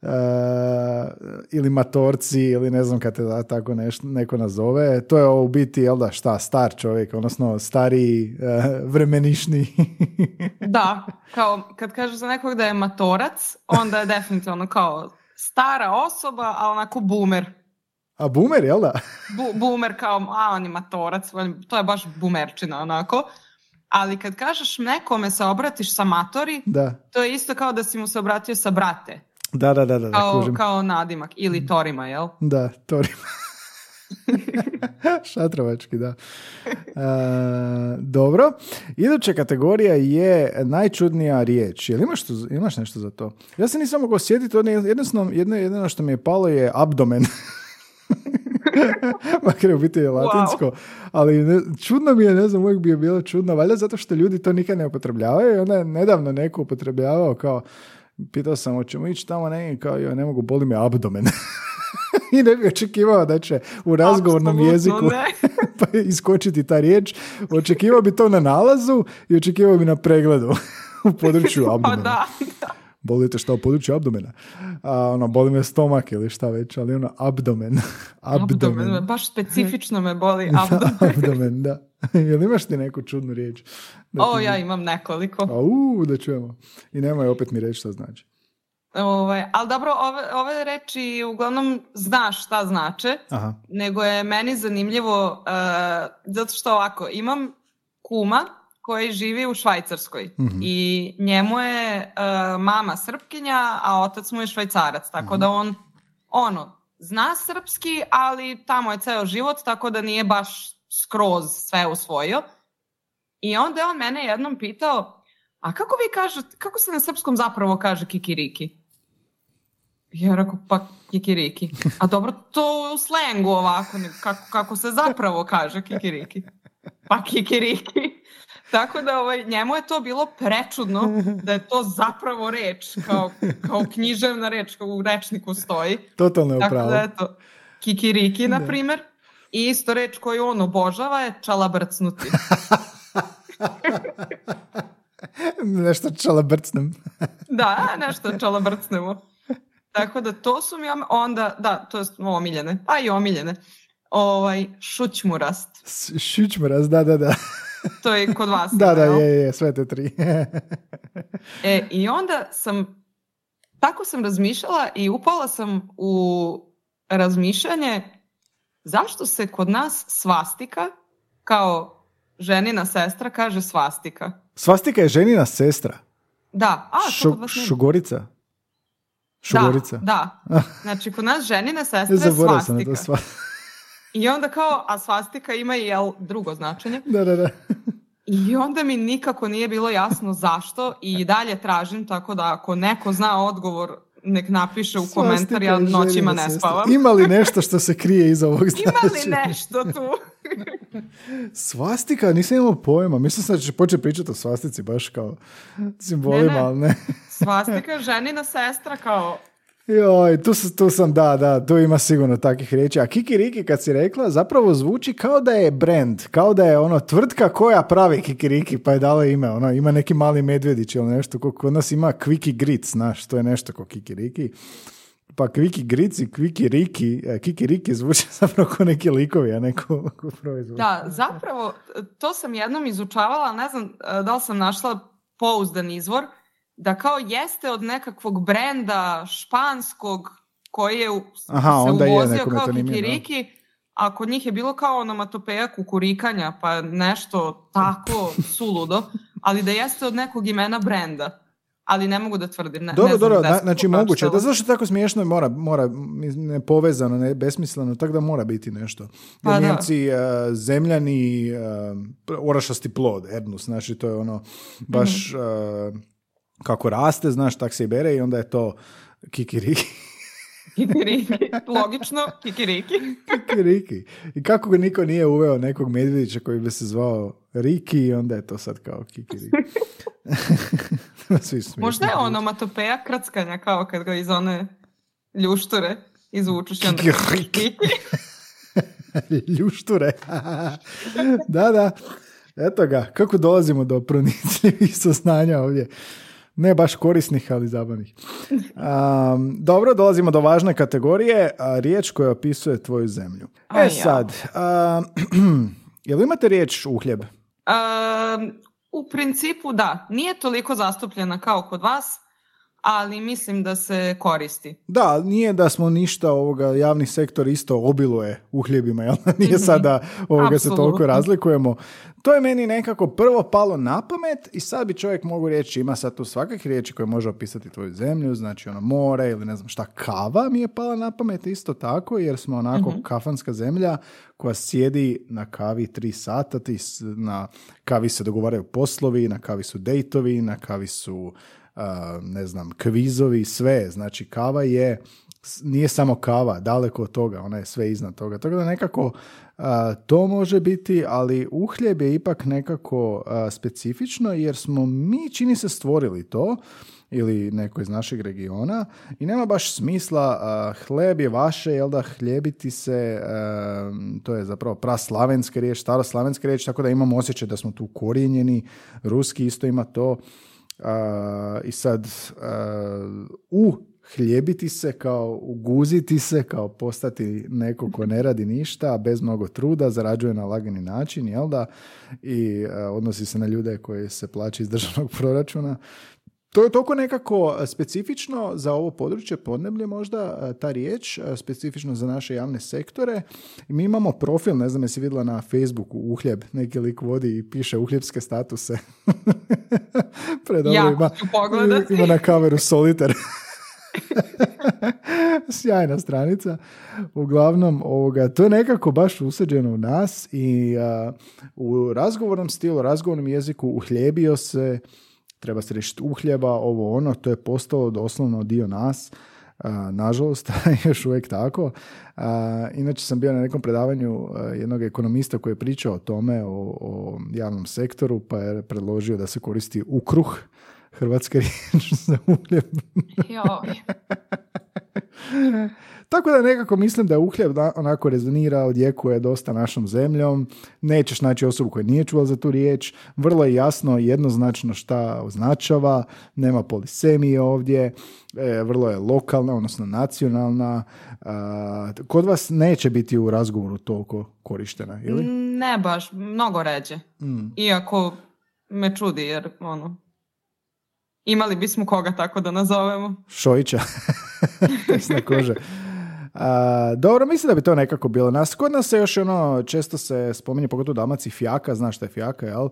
ili matorci, ili ne znam kad te tako neko nazove. To je u biti, jel da, star čovjek, odnosno stariji, vremenišni. Da, kao kad kažu za nekog da je matorac, onda je definitivno kao stara osoba, a onako boomer. A boomer, jel da? Boomer kao, on je matorac, to je baš boomerčina onako. Ali kad kažeš nekome se obratiš sa matori, to je isto kao da si mu se obratio sa brate. Da. Kao nadimak. Ili torima, jel? Da, torima. Šatrovački, da. Dobro. Iduća kategorija je najčudnija riječ. Jel imaš nešto za to? Ja se nisam mogao sjetiti, jedino što mi je palo je abdomen. Makar u biti je latinsko, ali čudno mi je, ne znam, uvijek bi je bilo čudno, valjda zato što ljudi to nikad ne upotrebljavaju i onda je nedavno neko upotrebljavao kao, pitao sam hoćemo ići tamo negdje, kao joj ne mogu, boli me abdomen. I ne bi očekivao da će u razgovornom jeziku pa iskočiti ta riječ. Očekivao bi to na nalazu i očekivao bi na pregledu u području abdomena. Da. Bolite šta u području abdomena? Boli me stomak ili šta već, ali abdomen. Abdomen. Baš specifično me boli abdomen. Abdomen, da. Jel imaš ti neku čudnu riječ? Ja imam nekoliko. Da čujemo. I nemoj opet mi reći šta znači. Ali dobro, ove reči uglavnom znaš šta znače, nego je meni zanimljivo zato što ovako, imam kuma koji živi u Švajcarskoj i njemu je mama Srpkinja, a otac mu je Švajcarac, tako da on zna srpski, ali tamo je ceo život, tako da nije baš skroz sve usvojio. I onda je on mene jednom pitao, a kako se na srpskom zapravo kaže kikiriki? Ja rekao, pa kikiriki. A dobro, to u slengu ovako, kako se zapravo kaže kikiriki. Pa kikiriki. Tako da njemu je to bilo prečudno da je to zapravo reč, kao književna reč, kao u rečniku stoji. Totalno je upravo. Tako da eto, kikiriki, na primjer, i isto reč koju on obožava je čalabrcnuti. Nešto čalabrcnem. Da, nešto čalabrcnemo. Tako da to su mi onda, da, to je omiljene, pa i omiljene. Šućmurast. Šućmurast, da. To je kod vas. Da, je, sve te tri. I onda tako sam razmišljala i upala sam u razmišljanje zašto se kod nas svastika, kao ženina sestra, kaže svastika. Svastika je ženina sestra? Da. Šugorica? Šugorica? Da. Znači, kod nas ženina sestra je svastika. I onda a svastika ima i drugo značenje. Da. I onda mi nikako nije bilo jasno zašto i dalje tražim, tako da ako neko zna odgovor, nek napiše u komentar, ja noćima ne spavam. Ima li nešto što se krije iza ovog značenja? Ima li nešto tu? Svastika, nisam imao pojma. Mislim da će početi pričati o svastici, baš kao simbolima, ali ne. Svastika je ženina sestra, kao... Joj, tu sam, da, tu ima sigurno takvih riječi. A kikiriki, kad si rekla, zapravo zvuči kao da je brand, kao da je tvrtka koja pravi kikiriki, pa je dala ime, ima neki mali medvjedić ili nešto, kod nas ima Kviki Gric, znaš, to je nešto ko kikiriki. Pa Kviki Gric i kikiriki zvuči zapravo kao neki likovi, a neko proizvod. Da, zapravo, to sam jednom izučavala, ne znam da li sam našla pouzdan izvor, da kao jeste od nekakvog brenda španskog koji je se uvozio kao kikiriki, a kod njih je bilo kao onomatopeja kukurikanja, pa nešto tako suludo, ali da jeste od nekog imena brenda. Ali ne mogu da tvrdim. Dobro, znači moguće. Da zašto tako smiješno mora nepovezano, besmisleno, tako da mora biti nešto. Pa Njemci, zemljani, orašasti plod, ernus, znači to je baš... kako raste, znaš, tak se i bere i onda je to kikiriki. Kikiriki, logično, kikiriki. Kikiriki. I kako ga niko nije uveo nekog medvjedića koji bi se zvao Riki i onda je to sad kao kikiriki. Možda je onomatopeja krckanja, kao kad ga iz one ljušture izvučuš i onda kikiriki. Ljušture. Da. Eto ga, kako dolazimo do pronicljivih saznanja ovdje. Ne baš korisnih, ali zabavnih. Dobro, dolazimo do važne kategorije, riječ koja opisuje tvoju zemlju. Sad, jel imate riječ uhljeb? U principu da, nije toliko zastupljena kao kod vas, ali mislim da se koristi. Da, nije da smo ništa javni sektor isto obiluje uhljebima, jel? Nije sada se toliko razlikujemo. To je meni nekako prvo palo na pamet i sad bi čovjek mogu reći, ima sad tu svakakih riječi koje može opisati tvoju zemlju, znači more ili ne znam šta, kava mi je pala na pamet isto tako, jer smo onako kafanska zemlja koja sjedi na kavi 3 sata, na kavi se dogovaraju poslovi, na kavi su dejtovi, na kavi su ne znam, kvizovi, sve. Znači, kava nije samo kava, daleko od toga, ona je sve iznad toga. Tako da nekako to može biti, ali uhljeb je ipak nekako specifično, jer smo mi, čini se, stvorili to, ili neko iz našeg regiona, i nema baš smisla, hleb je vaše, jel da, hljebiti se, to je zapravo praslavenska riječ, staroslavenska riječ, tako da imamo osjećaj da smo tu korijenjeni, ruski isto ima to. I sad uhljebiti se, kao uguziti se, kao postati neko ko ne radi ništa, bez mnogo truda, zarađuje na lagani način, jel da, i odnosi se na ljude koji se plaća iz državnog proračuna. To je toliko nekako specifično za ovo područje, podneblje možda, ta riječ, specifično za naše javne sektore. I mi imamo profil, ne znam jesi vidjela na Facebooku, uhljeb, neki lik vodi i piše uhljebske statuse. Ja ću pogledati. Ima na kameru Solitaire. Sjajna stranica. Uglavnom, to je nekako baš usađeno u nas i u razgovornom stilu, razgovornom jeziku uhljebio se, treba se reći uhljeba, ovo ono, to je postalo doslovno dio nas. Nažalost, još uvijek tako. Inače sam bio na nekom predavanju jednog ekonomista koji je pričao o tome, o javnom sektoru, pa je predložio da se koristi ukruh, hrvatska riječ za uhljeb. Joj. Tako da nekako mislim da uhljeb onako rezonira, odjekuje dosta našom zemljom. Nećeš naći osobu koja nije čula za tu riječ. Vrlo je jasno, jednoznačno šta označava. Nema polisemije ovdje. Vrlo je lokalna, odnosno nacionalna. Kod vas neće biti u razgovoru toliko korištena, ili? Ne baš, mnogo ređe. Iako me čudi, jer imali bismo koga tako da nazovemo. Šojića. Tesna kože. Dobro, mislim da bi to nekako bilo. Kod nas se još često se spominje, pogotovo u Dalmaciji, fjaka. Znaš šta je fjaka, jel?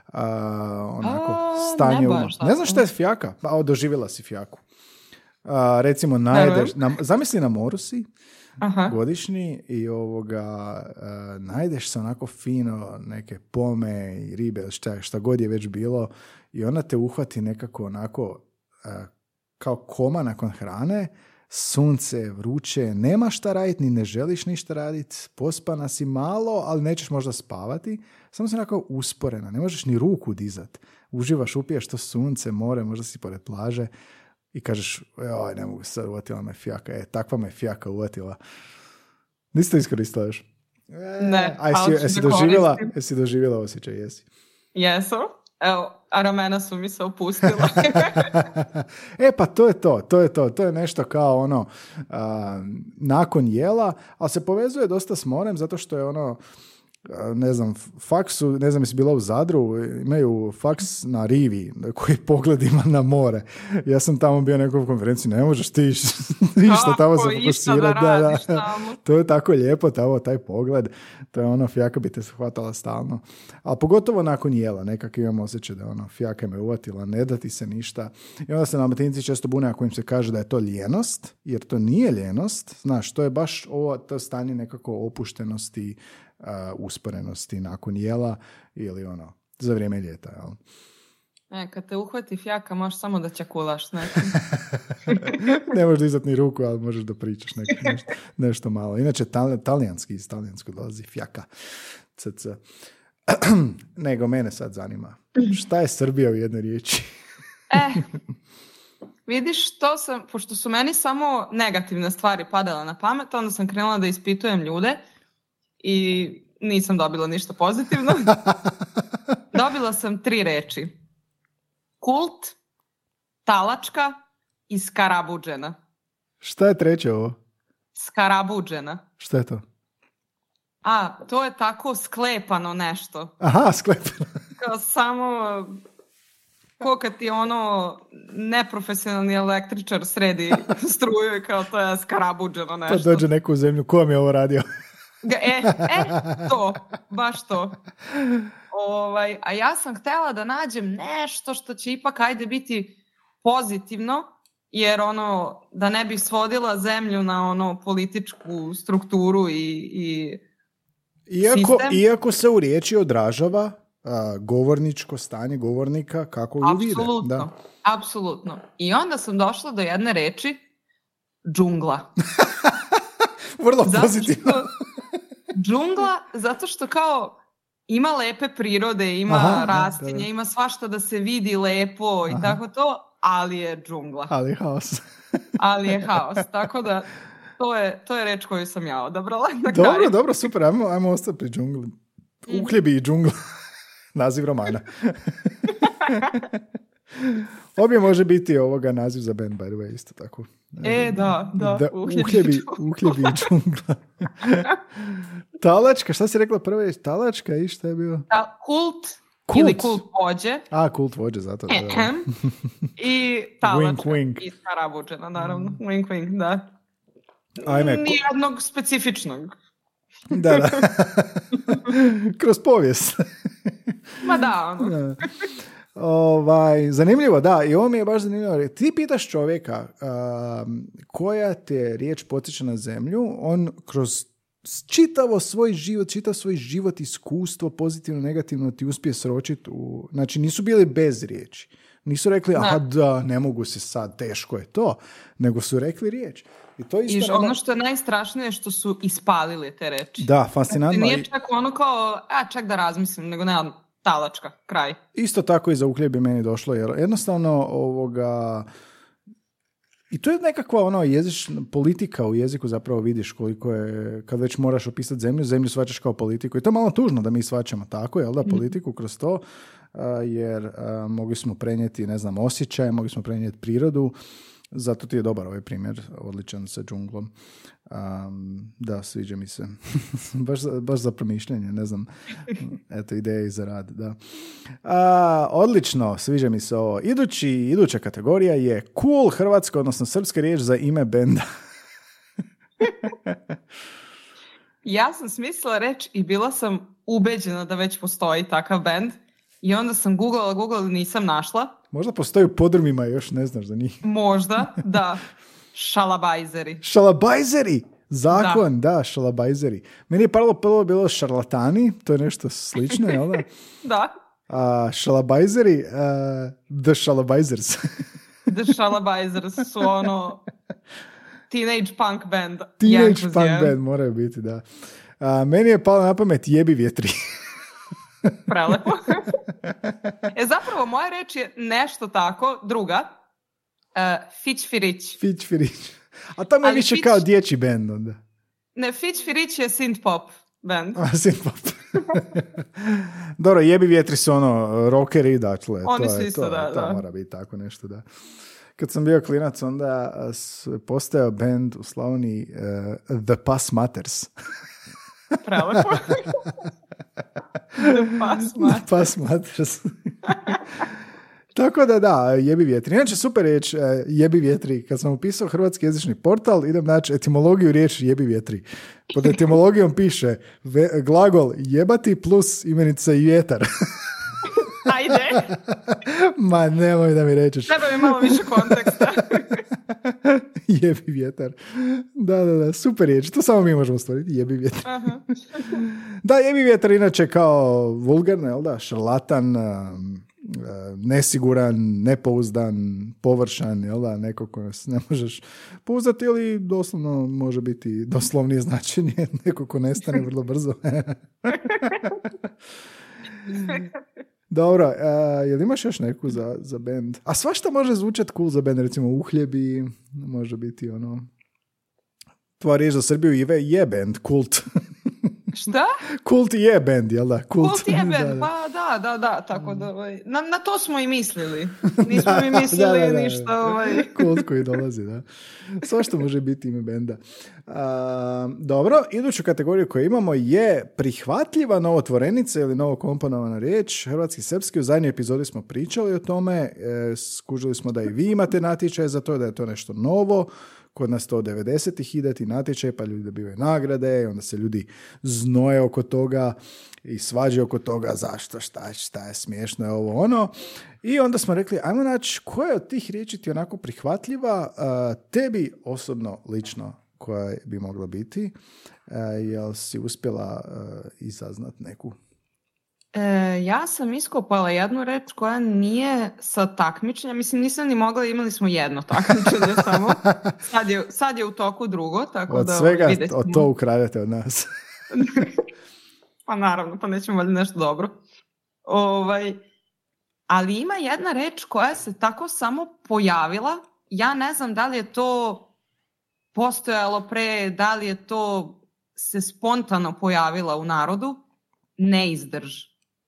Stanje ne znaš šta je fjaka? Doživjela si fjaku. Recimo, zamisli na moru si, godišnji, i najdeš se onako fino neke pome i ribe, šta god je već bilo, i ona te uhvati nekako onako kao koma nakon hrane, sunce, vruće, nema šta raditi, ni ne želiš ništa raditi, pospana si malo, ali nećeš možda spavati, samo si onako usporena, ne možeš ni ruku dizat, uživaš, upiješ to sunce, more, možda si pored plaže i kažeš, joj, ne mogu sad, uvatila me fjaka, takva me fjaka uvatila. Nisi to iskoristila još? Ne, jesi doživjela osjećaj, jesi? Jesu. Evo, a ramena su mi se opustila. Pa to je nešto kao nakon jela, ali se povezuje dosta s morem, zato što je ne znam, faksu, ne znam jesi bila u Zadru, imaju faks na rivi koji pogled ima na more. Ja sam tamo bio na nekoj konferenciji, ne možeš ti ništa tamo se fokusirati. Da. To je tako lijepo, taj pogled, to je fjaka bi te hvatala stalno. A pogotovo nakon jela, nekako imam osjećaj da fjaka me uvatila, ne da ti se ništa. I onda se Dalmatinci često bune ako im se kaže da je to lijenost, jer to nije lijenost, znaš, to je baš to stanje nekako opuštenosti, usporenosti nakon jela ili za vrijeme ljeta, jel? Kad te uhvati fjaka, možeš samo da ćakulaš s nekim. Ne možeš dizati ni ruku, ali možeš da pričaš nešto malo. Inače, iz talijanskog dolazi fjaka. CC. Nego mene sad zanima. Šta je Srbija u jednoj riječi? Vidiš, pošto su meni samo negativne stvari padale na pamet, onda sam krenula da ispitujem ljude i nisam dobila ništa pozitivno. Dobila sam 3 reči. Kult, talačka i skarabuđena. Šta je treće ovo? Skarabuđena. Šta je to? To je tako sklepano nešto. Aha, sklepano. Kao samo ko kad ti ono neprofesionalni električar sredi struju i kao to je skarabuđeno nešto. Pa dođe neko u zemlju, ko mi je ovo radio? To, baš to. A ja sam htjela da nađem nešto što će ipak ajde biti pozitivno, jer da ne bih svodila zemlju na političku strukturu i sistem. Iako se u riječi odražava govorničko stanje govornika kako ju vide. Apsolutno. I onda sam došla do jedne reči, džungla. Vrlo pozitivno. Džungla, zato što kao ima lepe prirode, ima rastinje, ima svašta da se vidi lepo i tako to, ali je džungla. Ali je haos. Ali je haos, tako da to je reč koju sam ja odabrala. Dobro, super, ajmo ostati pri džungli. Uhljebi i džungla. Naziv romana. Obje može biti ovoga naziv za band, by the way, isto tako. Da. Uhljebi i džungla. Talačka, šta si rekla prvo? Talačka i šta je bilo? Kult. Ili kult vođe. Kult vođe, zato. I talačka. Wink. I skarabuđena, naravno. Wink, da. Nijednog specifičnog. Da. Kroz povijest. Ma da, zanimljivo, da, i ovo mi je baš zanimljivo. Ti pitaš čovjeka koja te riječ podsjeća na zemlju, on kroz čitav svoj život, iskustvo, pozitivno, negativno ti uspije sročiti znači nisu bili bez riječi. Nisu rekli, ne mogu se sad, teško je to, nego su rekli riječ. I to isto ono što je najstrašnije je što su ispalili te reči. Da, fascinantno. Znači, nije čak kao, čak da razmislim, nego ne, talačka, kraj. Isto tako i za uhljebi meni došlo, jer jednostavno i to je nekakva politika u jeziku, zapravo vidiš koliko je, kad već moraš opisati zemlju shvaćaš kao politiku. I to je malo tužno da mi shvaćamo tako, jel da, politiku kroz to, jer mogli smo prenijeti, osjećaje, mogli smo prenijeti prirodu. Zato ti je dobar ovaj primjer, odličan sa džunglom. Da, sviđa mi se. baš za promišljanje, ne znam. Eto, ideje i za rad, da. Odlično, sviđa mi se ovo. Iduća kategorija je cool hrvatska, odnosno srpska riječ za ime benda. Ja sam smislila reč i bila sam ubeđena da već postoji takav bend. I onda sam googlala, nisam našla. Možda postoji u podrumima, još ne znaš za njih. Možda, da. Šalabajzeri. Šalabajzeri! Zakon, da, šalabajzeri. Meni je prvo bilo šarlatani, to je nešto slično, jel da? Da. Šalabajzeri, the šalabajzers. The šalabajzers su teenage punk band. Teenage punk band, moraju biti, da. Meni je palo na pamet jebi vjetri. Prelepo. Zapravo moja reč je nešto tako, druga. Fić-firić. Fić-firić. A tamo je više kao dječji band onda. Ne, Fić-firić je synth-pop band. Synth-pop. Dobro, jebi vjetri su rockeri, dakle. Oni su isto, da. To mora biti tako nešto, da. Kad sam bio klinac, onda postojao band u Slavoniji The Pass Matters. Prelepo. The Pass Matters. Tako da, jebi vjetri. Inače, super riječ, jebi vjetri. Kad sam upisao hrvatski jezični portal, idem naći etimologiju riječi jebi vjetri. Pod etimologijom piše glagol jebati plus imenica vjetar. Ajde. Ma, nemoj da mi rečeš. Treba mi malo više konteksta. Jebi vjetar. Da, super riječ. To samo mi možemo stvoriti. Jebi vjetar. Da, jebi vjetar inače kao vulgarno, jel da? Šarlatan, nesiguran, nepouzdan, površan, jel da? Neko ko ne možeš pouzdati ili doslovno može biti doslovnije značenje. Neko ko nestane vrlo brzo. Dobro, jel imaš još neku za band? A svašta može zvučati cool za band, recimo uhljebi, može biti tvoja riječ za Srbiju je band, kult. Šta? Kult je band, jel da? Kult je band, da. pa da, tako da, na to smo i mislili. Nismo mi mislili ništa, Kult koji dolazi, da. Svašta može biti ime benda. Dobro, iduću kategoriju koju imamo je prihvatljiva novotvorenica ili novokomponovana riječ, hrvatski srpski. U zadnjoj epizodi smo pričali o tome, skužili smo da i vi imate natječaj za to, da je to nešto novo. Kod nas to 90-ih ide ti natječaj, pa ljudi dobivaju nagrade i onda se ljudi znoje oko toga i svađaju oko toga zašto, šta je smiješno, je ovo ono. I onda smo rekli, ajmo naći koja od tih riječi ti onako prihvatljiva tebi osobno, lično, koja bi mogla biti. Jel si uspjela izaznat neku? Ja sam iskopala jednu reč koja nije sa takmičenja. Mislim, nisam ni mogla, imali smo jedno takmičenje samo. Sad je u toku drugo, tako od da svega vidjet ćemo. Od to ukradete od nas. Pa naravno, pa nećemo valjda nešto dobro. Ali ima jedna reč koja se tako samo pojavila. Ja ne znam da li je to postojalo pre, da li je to se spontano pojavila u narodu. Neizdrž.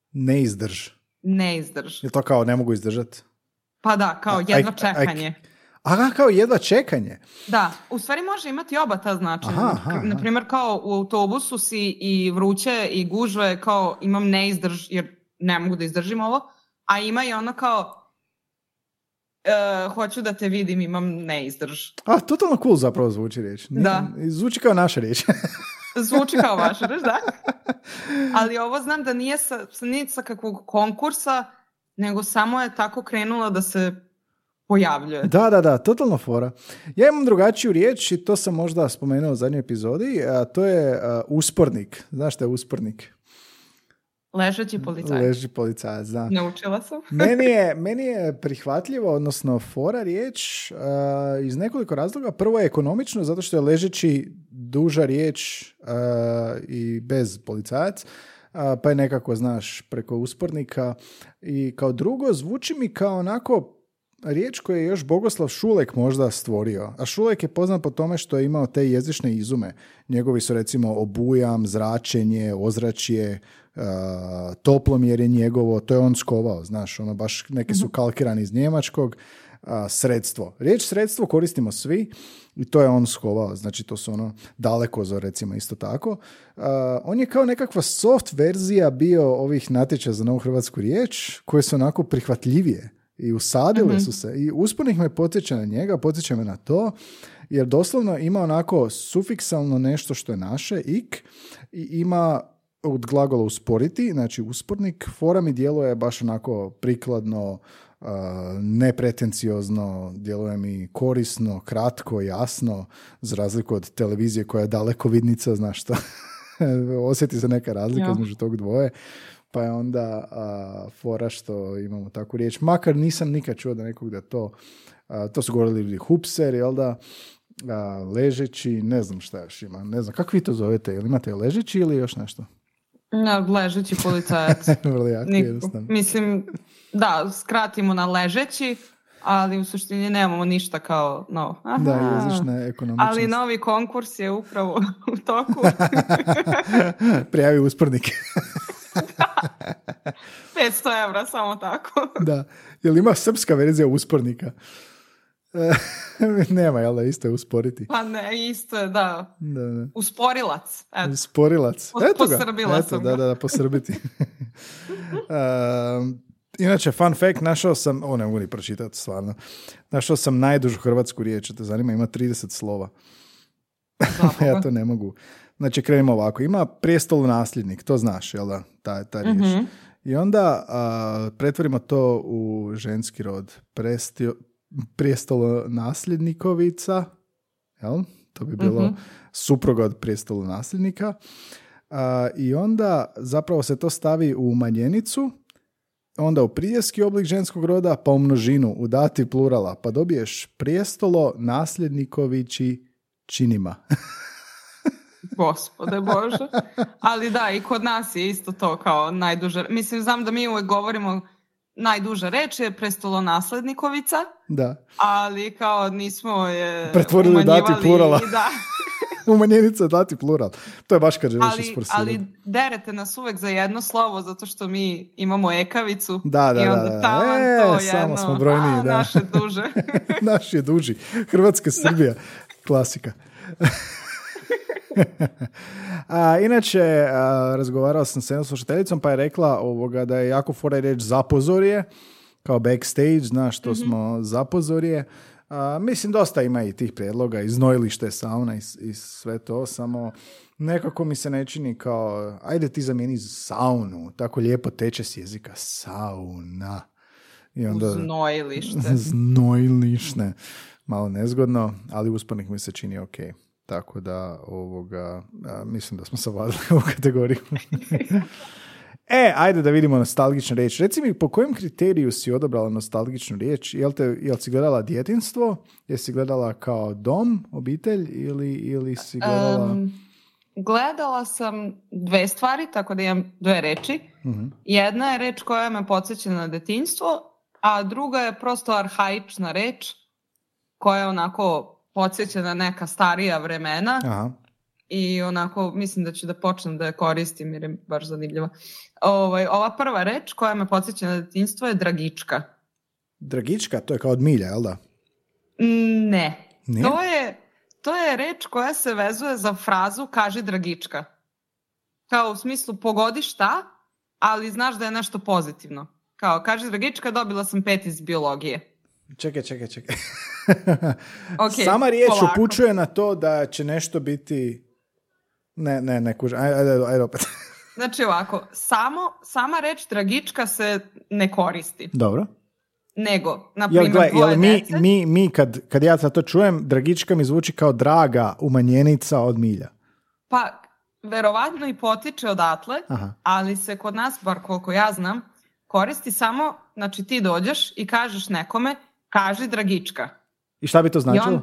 Je to kao ne mogu izdržati? Pa da, kao jedva čekanje. Aha, kao jedva čekanje. Da, u stvari može imati oba ta značenja. Naprimjer, kao u autobusu si i vruće i gužve, kao imam neizdrž jer ne mogu da izdržim ovo, a ima i ono kao hoću da te vidim, imam neizdrž. Totalno cool zapravo zvuči riječ. Da. Zvuči kao naša riječ. Zvuči kao vaša reč, da. Ali ovo znam da nije sa kakvog konkursa, nego samo je tako krenula da se pojavljuje. Da, totalno fora. Ja imam drugačiju riječ i to sam možda spomenuo u zadnjoj epizodi, a to je uspornik. Znaš šta je uspornik? Ležeći policajac, da. Naučila sam. meni je prihvatljivo, odnosno fora riječ iz nekoliko razloga. Prvo je ekonomično, zato što je ležeći duža riječ i bez policajac, pa je nekako, znaš, preko uspornika. I kao drugo, zvuči mi kao onako riječ koju je još Bogoslav Šulek možda stvorio. A Šulek je poznat po tome što je imao te jezične izume. Njegovi su recimo obujam, zračenje, ozračje, toplomjer je njegovo, to je on skovao, znaš, ono baš neki su kalkirani iz njemačkog. Sredstvo. Riječ sredstvo koristimo svi i to je on skovao, znači to su ono dalekozor recimo isto tako. On je kao nekakva soft verzija bio ovih natječaja za novu hrvatsku riječ koje su onako prihvatljivije i usadile su se i uspornik me podsjeća na njega, podsjeća me na to jer doslovno ima onako sufiksalno nešto što je naše, ik, i ima od glagola usporiti, znači uspornik, fora mi djeluje baš onako prikladno, nepretenciozno, djeluje mi korisno, kratko, jasno, za razliku od televizije koja je dalekovidnica, znaš što, osjeti se neka razlika između tog dvoje, pa je onda fora što imamo takvu riječ. Makar nisam nikad čuo da nekog da to su govorili ljudi hupser, jel da, ležeći, ne znam šta još ima, ne znam, kako vi to zovete, jel imate ležeći ili još nešto? Ležeći policajac. Mislim, da, skratimo na ležeći, ali u suštini nemamo ništa kao novo. Da, jezične ekonomičnosti. Ali novi konkurs je upravo u toku. Prijavi uspornik. 500 evra, samo tako. Da. Jel ima srpska verzija uspornika? Nema, jel da, isto je usporiti. Pa ne, isto je, da. Usporilac. Eto. Usporilac. Posrbila sam ga. Da, posrbiti. Inače, fun fact, našao sam, ne mogu ni pročitati stvarno, našao sam najdužu hrvatsku riječ, te zanima, ima 30 slova. Ja to ne mogu. Znači, krenimo ovako. Ima prijestolonasljednik, to znaš, jel da, ta riječ. Mm-hmm. I onda pretvorimo to u ženski rod. Prijestolonasljednikovica, jel? To bi bilo supruga od prijestolonasljednika. I onda zapravo se to stavi u manjenicu, onda u prijeski oblik ženskog roda, pa u množinu, u dati plurala, pa dobiješ prijestolo nasljednikovići činima. Gospode Bože. Ali da, i kod nas je isto to kao najduža. Mislim, znam da mi uvijek govorimo najduža reč je prestolonaslednikovica, da. Ali kao nismo je pretvorili dati plurala. Da. umanjenica dati plural. To je baš kad želiš isforsirati. Ali derete nas uvek za jedno slovo, zato što mi imamo ekavicu. Da. I onda taman to samo jedno. smo brojniji, da. Naše duže. Naš je duži. Hrvatska Srbija. Klasika. Inače, razgovarao sam s jednom slušateljicom pa je rekla da je jako fora reći zapozorje, kao backstage, znaš što smo zapozorje. Mislim, dosta ima i tih prijedloga, iznojilište, sauna i sve to, samo nekako mi se ne čini kao, ajde ti zamijeni saunu, tako lijepo teče s jezika, sauna. I onda, znojilište. Znojilište. Malo nezgodno, ali uspornik mi se čini ok. Tako da mislim da smo savladili ovu kategoriju. Ajde da vidimo nostalgičnu riječ. Reci mi, po kojem kriteriju si odabrala nostalgičnu riječ? Jel si gledala djetinjstvo? Jesi gledala kao dom, obitelj ili si gledala... Gledala sam dve stvari, tako da imam dve reči. Uh-huh. Jedna je reč koja me podsjeća na djetinjstvo, a druga je prosto arhaična reč koja je onako podsjeća na neka starija vremena. Aha. I onako mislim da ću da počnem da je koristim jer je baš zanimljiva. Ova prva reč koja me podsjeća na djetinjstvo je dragička. Dragička? To je kao od milja, jel da? Ne. To je reč koja se vezuje za frazu kaži dragička. Kao u smislu pogodi šta, ali znaš da je nešto pozitivno. Kao kaži dragička, dobila sam 5 iz biologije. Čekaj. Okay, sama riječ polako. upućuje na to da će nešto biti... Ne kužem. Ajde opet. Znači ovako, sama reč dragička se ne koristi. Dobro. Nego, na primjer, dece... Mi kad ja to čujem, dragička mi zvuči kao draga umanjenica od milja. Pa, verovatno i potiče odatle, ali se kod nas, bar koliko ja znam, koristi samo, znači ti dođeš i kažeš nekome, kaži dragička. I šta bi to značilo?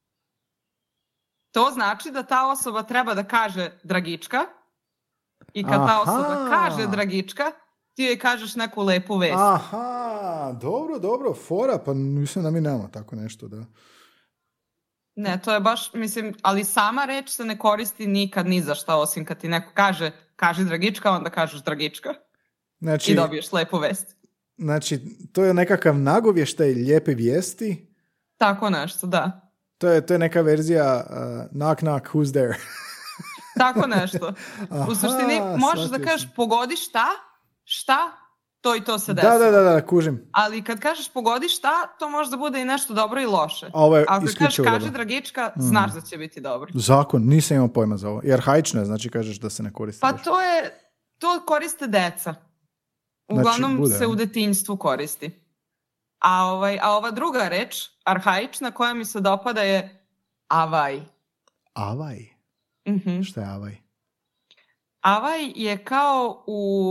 To znači da ta osoba treba da kaže dragička i kad ta osoba kaže dragička, ti joj kažeš neku lepu vest. Aha, dobro, fora, pa mislim da mi nemamo tako nešto, da. Ne, to je baš, mislim, ali sama reč se ne koristi nikad ni za šta, osim kad ti neko kaže, kaži dragička, onda kažeš dragička. Znači, i dobiješ lepu vest. Znači, to je nekakav nagovještaj lijepe vijesti? Tako nešto, da. To je neka verzija knock knock, who's there? Tako nešto. U suštini možeš da kažeš pogodi šta, to i to se desi. Da, kužim. Ali kad kažeš pogodi šta, to može da bude i nešto dobro i loše. Ako kažeš kaži dragička, znaš da će biti dobro. Zakon, nisam imao pojma za ovo. I arhaično je, znači kažeš da se ne koristi. Pa to koriste deca. Uglavnom znači, se u detinjstvu koristi. A ova druga reč, arhaična, koja mi se dopada je avaj. Avaj? Mm-hmm. Šta je avaj? Avaj je kao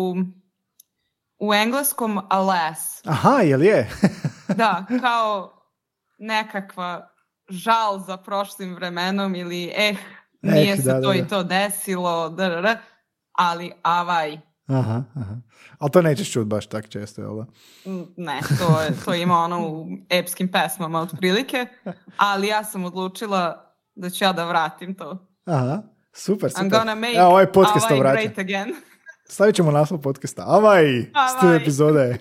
u engleskom alas. Aha, jel je? Da, kao nekakva žal za prošlim vremenom ili nije se to i to desilo, ali avaj. Aha. Ali to nećeš čuti baš tak često, jel da? Ne, to ima ono u epskim pesmama otprilike, ali ja sam odlučila da ću ja da vratim to. Aha, super. I'm gonna make ovaj podcast avaj great again. Stavit ćemo naslov podcasta. Avaj! 100 epizode.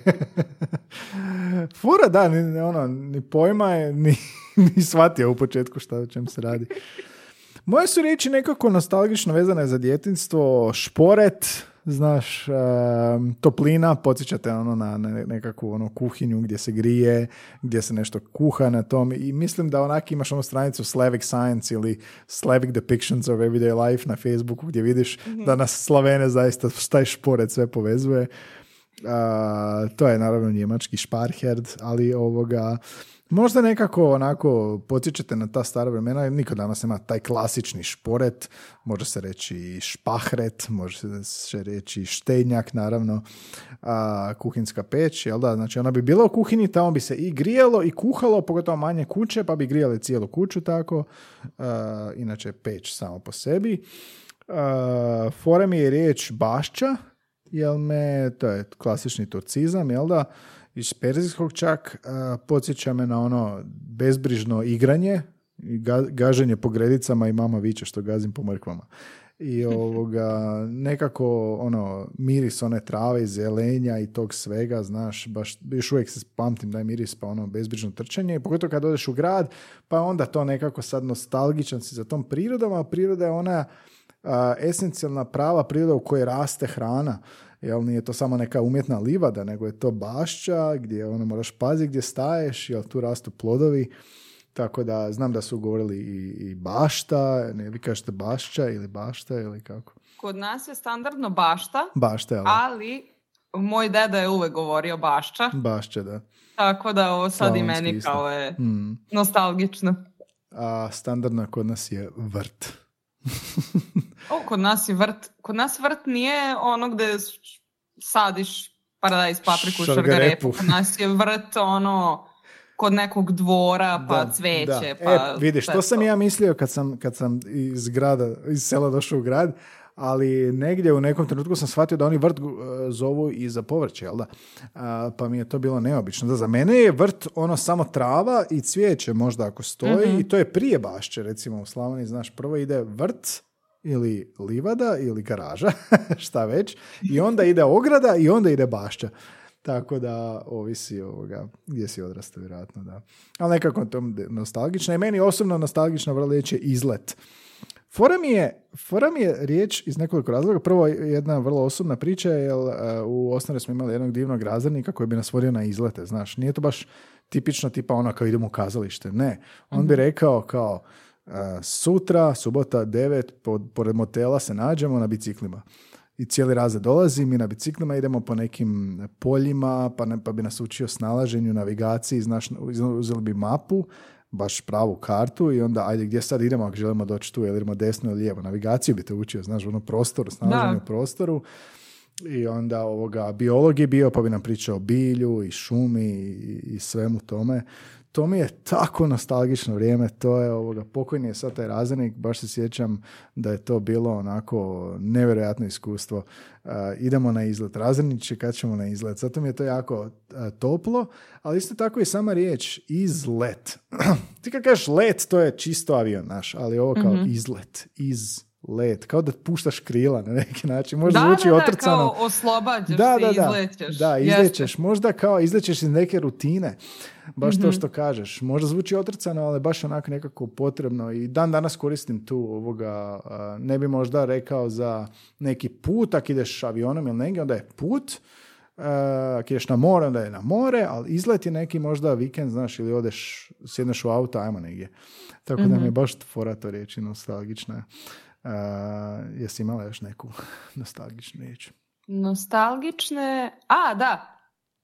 Fura, da, ni pojma je, ni shvatio u početku o čem se radi. Moje su riječi nekako nostalgično vezane za djetinjstvo, šporet, znaš, toplina, podsjećate na nekakvu kuhinju gdje se grije, gdje se nešto kuha na tom i mislim da onak imaš onu stranicu Slavic Science ili Slavic Depictions of Everyday Life na Facebooku gdje vidiš da nas Slavene zaista taj šporet sve povezuje. To je naravno njemački šparherd, ali možda nekako onako podsjećate na ta stara vremena, niko danas nema taj klasični šporet, može se reći špahret, može se reći štednjak, naravno, kuhinska peć, jel da? Znači ona bi bila u kuhinji, tamo bi se i grijalo i kuhalo, pogotovo manje kuće, pa bi grijali cijelu kuću tako, inače peć samo po sebi. Fora mi je riječ bašća, to je klasični turcizam, jel da? Iz perzijskog čak podsjeća me na ono bezbrižno igranje, gaženje po gredicama i mama viče što gazim po mrkvama. I nekako miris one trave, zelenja i tog svega, znaš, baš još uvijek se pamtim da je miris pa bezbrižno trčanje, i pogotovo kad odeš u grad, pa onda to nekako sad nostalgičan si za tom prirodom, a priroda je ona esencijalna prava priroda u kojoj raste hrana. Jel, nije to samo neka umjetna livada, nego je to bašća gdje moraš paziti gdje staješ, jel tu rastu plodovi. Tako da znam da su govorili i bašta, ne, vi kažete bašća ili bašta ili kako? Kod nas je standardno bašta, bašta, ali moj deda je uvek govorio bašća. Bašća, da. Tako da ovo sad i meni kao je nostalgično. A standardno kod nas je vrt. Kod nas je vrt. Kod nas vrt nije ono gde sadiš paradajz, papriku, šargarepu. Kod nas je vrt kod nekog dvora, pa cveće. Pa vidiš, to sam ja mislio kad sam iz sela došao u grad, ali negdje u nekom trenutku sam shvatio da oni vrt zovu i za povrće, jel da? Pa mi je to bilo neobično. Da, za mene je vrt samo trava i cvijeće možda ako stoji, i to je prije bašće, recimo u Slavoniji, znaš, prvo ide vrt ili livada ili garaža, šta već, i onda ide ograda i onda ide bašća. Tako da ovisi gdje si odrastao, vjerojatno, da. Ali nekako to nostalgično. I meni osobno nostalgična vrlo riječ je izlet. Fora mi je riječ iz nekoliko razloga. Prvo, jedna vrlo osobna priča, jer u osnovi smo imali jednog divnog razrednika koji bi nas vodio na izlete, znaš. Nije to baš tipično tipa kao idemo u kazalište. Ne. On bi rekao kao sutra, subota, 9, pored motela se nađemo na biciklima. I cijeli razred dolazi, mi na biciklima idemo po nekim poljima, pa bi nas učio snalaženju, navigaciji, znaš, uzeli bi mapu, baš pravu kartu i onda ajde gdje sad idemo ako želimo doći tu, jel idemo desno ili lijevo. Navigaciju bi te učio, znaš, prostoru, snalaženju u prostoru. I onda biolog je bio, pa bi nam pričao o bilju i šumi i svemu tome. To mi je tako nostalgično vrijeme, to je pokojni je sad taj razrednik, baš se sjećam da je to bilo onako nevjerojatno iskustvo. Idemo na izlet, razredniče, kad ćemo na izlet, zato mi je to jako toplo, ali isto tako i sama riječ izlet. Ti kad kažeš let, to je čisto avion naš, ali ovo kao izlet, let, kao da puštaš krila na neki način. Možda zvuči otrcano. Kao oslobađaš izlećeš. Da, izlećeš. Možda kao izlećeš iz neke rutine. Baš to što kažeš. Možda zvuči otrcano, ali baš onako nekako potrebno. I dan danas koristim tu ne bi možda rekao za neki put, ako ideš avionom ili negdje, onda je put. Ako ideš na more, onda je na more, ali izlet je neki možda vikend, znaš, ili odeš, sjedneš u auto, ajmo negdje. Tako da mi je baš fora to riječi nostalgična. Jesi imala još neku nostalgičnu riječ? Nostalgične? Da.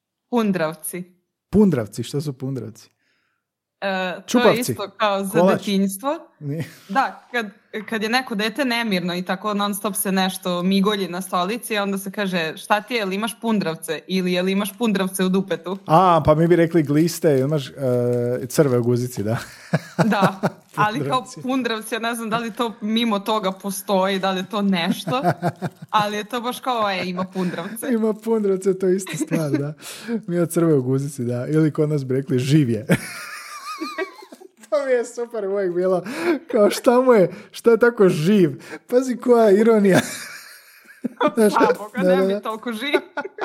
Pundravci, što su pundravci? To je isto kao za detinjstvo. Da, kad je neko dete nemirno i tako non stop se nešto migolji na stolici, onda se kaže šta ti je, jel imaš pundravce ili jel imaš pundravce u dupetu? Pa mi bi rekli gliste, imaš crve u guzici, da. Da, ali kao pundravci, ja ne znam da li to mimo toga postoji, da li je to nešto, ali je to baš kao ima pundravce. Ima pundravce, to je ista stvar, da. Mi je crve u guzici, da. Ili kod nas bi rekli živje. To mi je super uvijek bilo. Kao šta je tako živ? Pazi koja ironija. Boga, ne mi toliko živ.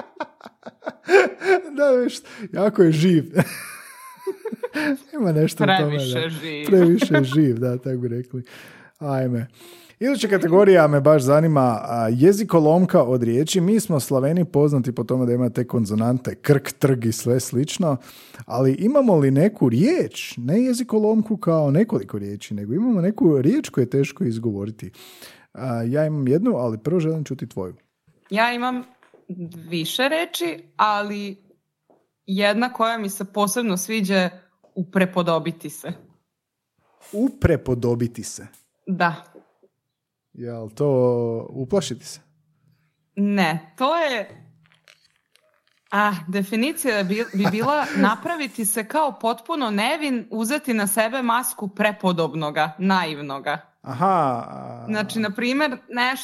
Da, viš, jako je živ. Ima nešto previše živ. Previše živ, da, tako bi rekli. Ajme. Iduća kategorija me baš zanima, jezikolomka od riječi. Mi smo Slaveni poznati po tome da ima te konzonante krk, trg i sve slično, ali imamo li neku riječ, ne jezikolomku kao nekoliko riječi, nego imamo neku riječ koju je teško izgovoriti. Ja imam jednu, ali prvo želim čuti tvoju. Ja imam više reči, ali jedna koja mi se posebno sviđa uprepodobiti se. Uprepodobiti se? Da. Jel to uplašiti se? Ne, to je... definicija bi bila napraviti se kao potpuno nevin, uzeti na sebe masku prepodobnoga, naivnoga. Aha. Znači, na primjer,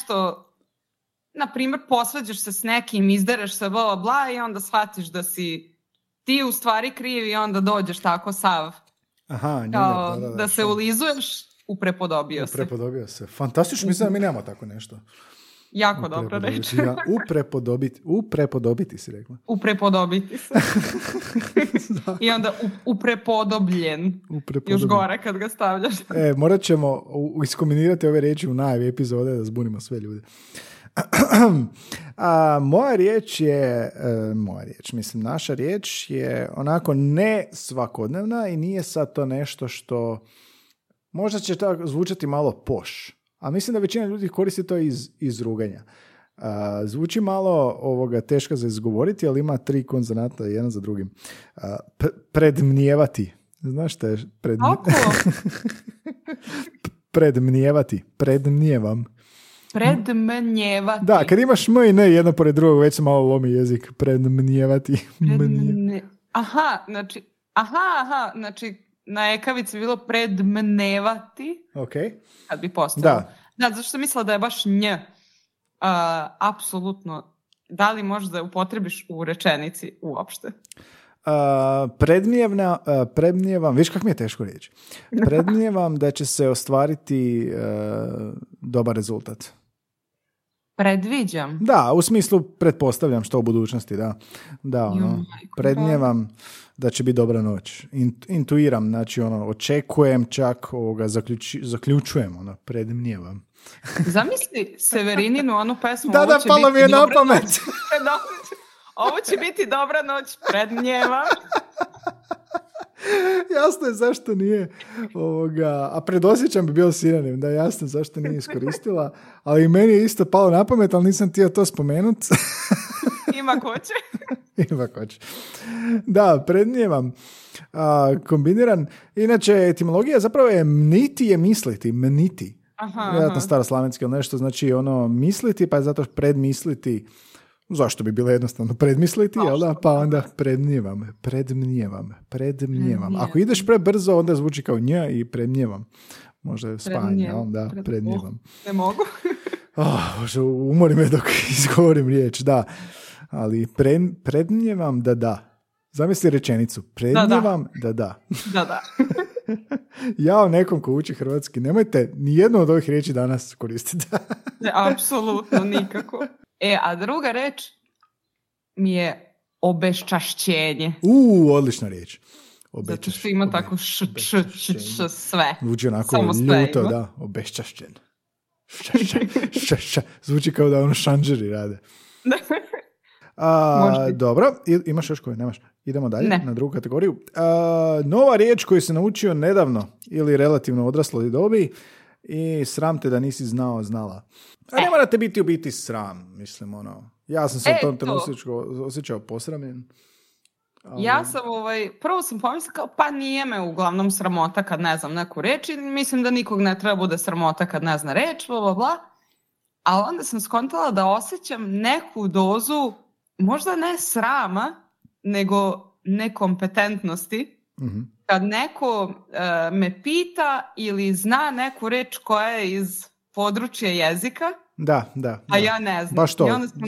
posvađaš se s nekim, izdereš se, bla, bla, i onda shvatiš da si ti u stvari kriv i onda dođeš tako sav Aha, Kao, da se ulizuješ, uprepodobio se. Uprepodobio se. Fantastično, mislim da mi nemamo tako nešto. Jako dobro reći. Uprepodobiti si rekla. Uprepodobiti se. I onda uprepodobljen. Još gore kad ga stavljaš. Morat ćemo iskombinirati ove riječi u najavi epizode da zbunimo sve ljude. Moja riječ je, naša riječ je onako ne svakodnevna i nije sad to nešto što možda će tako zvučati malo poš, a mislim da većina ljudi koristi to iz ruganja. Zvuči malo teško za izgovoriti, ali ima 3 konzonanta jedan za drugim. Predmnijevati. Znaš šta je predmnijevati? Predmnijevam. Predmnijevati. Da, kad imaš m i ne jedno pored drugog, već se malo lomi jezik. Predmnijevati. Aha, znači na ekavici bilo predmnevati. Ok. Kad bi postalo. Da, zašto sam mislila da je baš nj. Apsolutno. Da li možeš da upotrebiš u rečenici uopšte? Predmnijevam, viš kako mi je teško reći. Predmnijevam da će se ostvariti dobar rezultat. Predviđam. Da, u smislu pretpostavljam što u budućnosti, da. Predmnijevam da će biti dobra noć. Intuiram, znači očekujem čak zaključujem, predmnijevam. Zamisli Severininu onu pesmu. Da, palo mi je na pamet. Ovo će biti dobra noć, predmnijevam. Jasno je zašto nije a predosjećam bi bio sinonim, da jasno zašto nije iskoristila, ali meni je isto palo na pamet, ali nisam htio to spomenuti. Ima ko će. Da, predmnijevam. Kombiniran. Inače, etimologija zapravo je mniti je misliti, mniti. Vjerojatno staroslavenski ili nešto, znači misliti, pa je zato predmisliti. Zašto bi bilo jednostavno predmisliti, jel da? Pa onda predmnijevam. Ako ideš prebrzo, onda zvuči kao nja i predmnijevam. Možda je spajanje, da, predmnijevam. Ne mogu. Umori me dok izgovorim riječ, da. Ali predmnijevam da. Zamisli rečenicu. Predmnijevam da. Da. Ja nekom ko uči hrvatski, nemojte ni jednu od ovih riječi danas koristiti. Ne, apsolutno nikako. A druga reč mi je obeščašćenje. Odlična riječ. Zato što ima tako sve. Zvuči onako ljuto, da. Obeščašćen. Zvuči kao da šanđeri rade. Dobro, imaš još koju? Nemaš? Idemo dalje na drugu kategoriju. Nova riječ koju si naučio nedavno ili relativno odrasloj dobi i sram te da nisi znala. Ne morate biti u biti sram, mislim, ja sam se u tom trenutku osjećao posramljen. Ali... Ja sam, prvo sam pomislila kao, pa nije me uglavnom sramota kad ne znam neku reč i mislim da nikog ne treba bude sramota kad ne zna reč, bla. Ali onda sam skontala da osjećam neku dozu, možda ne srama, nego nekompetentnosti. Mm-hmm. Kad neko me pita ili zna neku reč koja je iz područja jezika, a ja ne znam. Baš to. I onda sam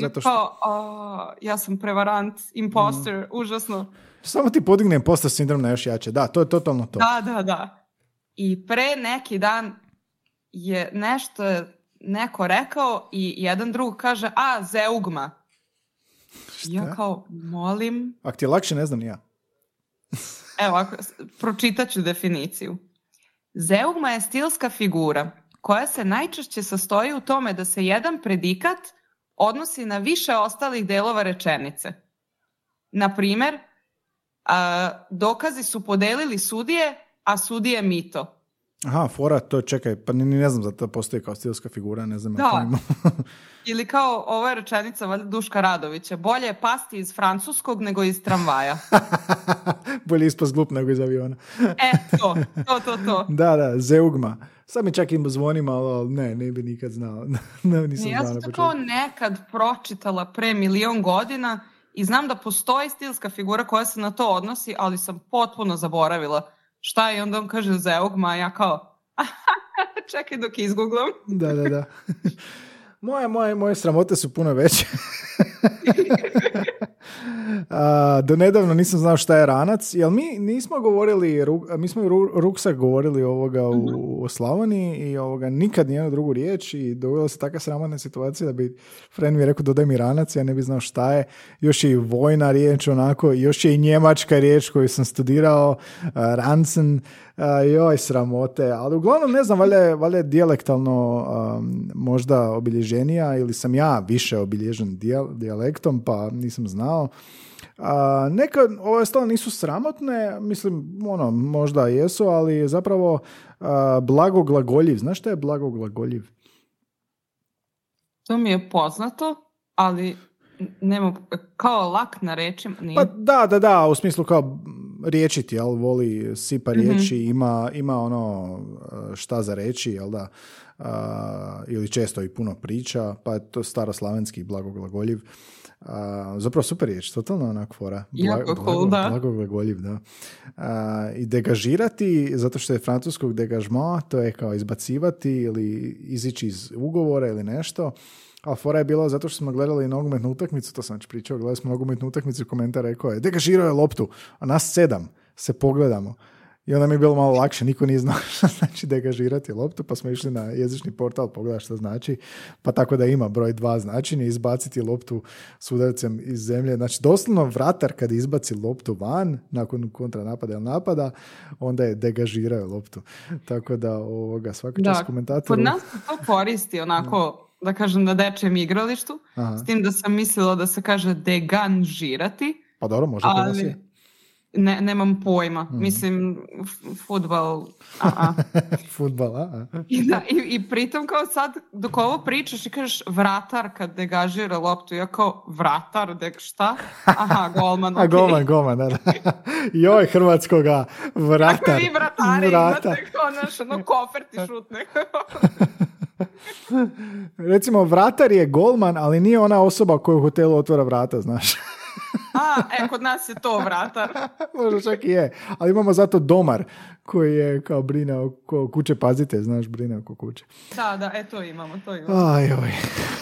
ja sam prevarant, imposter, užasno. Samo ti podigne imposter sindrom na još jače. Da, to je totalno to. Da. I pre neki dan je nešto neko rekao i jedan drug kaže, zeugma. Šta? Ja kao, molim. Ako ti je lakše, ne znam ni ja. Evo, pročitat ću definiciju. Zeugma je stilska figura koja se najčešće sastoji u tome da se jedan predikat odnosi na više ostalih delova rečenice. Na primjer, dokazi su podelili sudije, a sudije mito. Aha, fora, to čekaj, pa ni ne znam da to postoji kao stilska figura, ne znam. Da, ili kao ova je rečenica valjda Duška Radovića, bolje je pasti iz francuskog nego iz tramvaja. Bolje ispast glup nego iz aviona. To. Da, zeugma. Sad mi čak im zvoni malo, ali ne bi nikad znao. Ja sam to kao nekad pročitala pre 1.000.000 godina i znam da postoji stilska figura koja se na to odnosi, ali sam potpuno zaboravila šta je. Onda on kaže zeugma, a ja kao čekaj dok izgooglam. Da. Moje sramote su puno veće. Do nedavno nisam znao šta je ranac, jer mi nismo govorili, mi smo ruksak govorili ovoga u Slavoniji i nikad nijednu drugu riječ i dogodila se takva sramotna situacija da bi friend mi rekao dodaj mi ranac, ja ne bi znao šta je. Još je i vojna riječ onako, još je i njemačka riječ koju sam studirao, ransen, joj sramote, ali uglavnom ne znam, valjda je dijalektalno možda obilježenija ili sam ja više obilježen dijalektom pa nisam znao. Neka ove stvari nisu sramotne, mislim, možda jesu, ali zapravo blagoglagoljiv. Znaš šta je blagoglagoljiv? To mi je poznato, ali nema, kao lak na rečima. Nije. Pa da, u smislu kao riječiti, jel, voli sipa riječi, ima ono šta za reći, jel da, ili često i puno priča, pa je to staroslavenski blagoglagoljiv. Zapravo super riječ, totalno onak fora. Blagoglagoljiv, da. I degažirati, zato što je francuskog degažement, to je kao izbacivati ili izići iz ugovora ili nešto. Ali fora je bilo zato što smo gledali nogometnu utakmicu, to sam već pričao, gledali smo nogometnu utakmicu i komentar rekao je, degažirao je loptu, a nas 7 se pogledamo. I onda mi je bilo malo lakše, niko nije znao što znači degažirati loptu, pa smo išli na jezični portal pogledati što znači, pa tako da ima broj 2 značenje, izbaciti loptu s udarcem iz zemlje. Znači, doslovno vratar kad izbaci loptu van, nakon kontranapada ili napada, onda je degažirao loptu. Tako da svaka čast komentatoru. Kod nas to koristi onako, da kažem, na dečijem igralištu, s tim da sam mislila da se kaže deganžirati. Pa dobro, može kod nas je. Nemam pojma. Mislim, fudbal. Fudbal, I pritom kao sad, dok ovo pričaš i kažeš vratar kad degažira loptu, ja kao vratar, šta? Aha, golman. Okay. Golman, da. Joj, hrvatskoga vratar. Ako vi vratari imate kao kofer ti šutne. Recimo, vratar je golman, ali nije ona osoba koja u hotelu otvara vrata, znaš. Kod nas je to vratar. Možda čak i je. Ali imamo zato domar koji je kao brine oko kuće, pazite, znaš, brine oko kuće. Da, to imamo. Ajoj.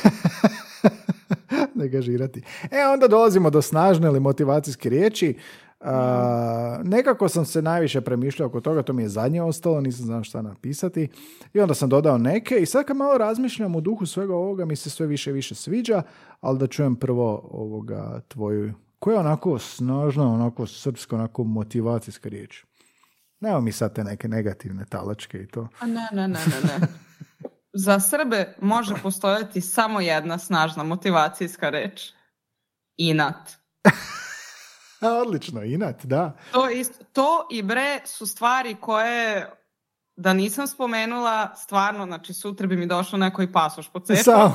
Degažirati. Onda dolazimo do snažne ili motivacijske riječi. Nekako sam se najviše premišljao oko toga, to mi je zadnje ostalo, nisam znao šta napisati. I onda sam dodao neke i sad kad malo razmišljam u duhu svega ovoga mi se sve više i više sviđa, ali da čujem prvo tvoju, koja je onako snažna, onako srpska, onako motivacijska riječ. Nemo mi sad te neke negativne talačke i to. Ne. Za Srbe može postojati samo jedna snažna motivacijska reč. Inat. Odlično, inat, da. To i bre su stvari koje, da nisam spomenula, stvarno, znači sutra bi mi došlo neko i pasoš pocepao.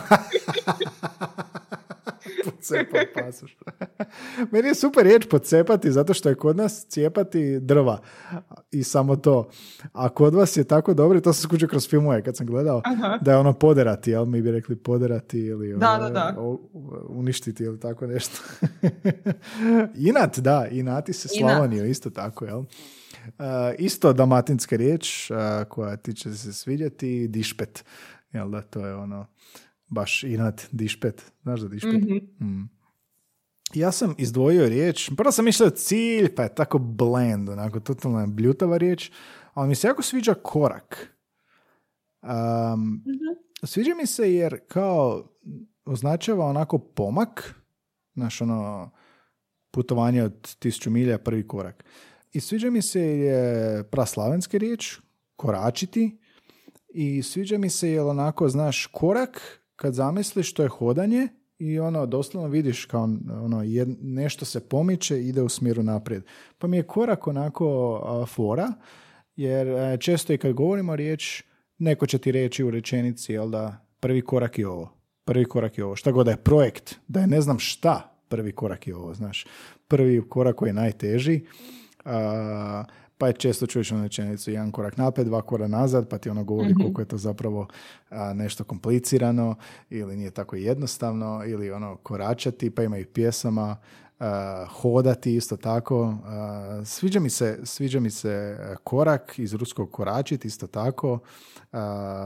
Pocepao pasoš. Meni je super riječ pocepati, zato što je kod nas cijepati drva i samo to. A kod vas je tako dobro, to sam skučio kroz filmove kad sam gledao, da je ono poderati, jel? Mi bi rekli poderati ili uništiti ili tako nešto. Inat, da, inati se Slavoniju, isto tako, jel? Isto dalmatinska riječ koja ti će se svidjeti, dišpet, jel da, to je ono baš inat, dišpet. Znaš da dišpet? Ja sam izdvojio riječ, prvo sam mislio cilj, pa je tako blend, onako totalno bljutava riječ, ali mi se jako sviđa korak. Sviđa mi se jer kao označava onako pomak, znaš ono putovanje od 1000 milja, prvi korak. I sviđa mi se je praslavenska riječ, koračiti, i sviđa mi se jer onako, znaš, korak, kad zamisliš to je hodanje i ono doslovno vidiš kao ono nešto se pomiče, ide u smjeru naprijed. Pa mi je korak onako fora, jer često i kad govorimo riječ, neko će ti reći u rečenici, jel da, prvi korak je ovo. Prvi korak je ovo. Šta god da je projekt, da je ne znam šta, prvi korak je ovo, znaš. Prvi korak koji je najteži, pa je često čuješ onu rečenicu, jedan korak naprijed, 2 koraka nazad, pa ti ono govori koliko je to zapravo nešto komplicirano ili nije tako jednostavno, ili ono koračati, pa ima i pjesama, hodati isto tako. Sviđa mi se korak, iz ruskog koračiti isto tako.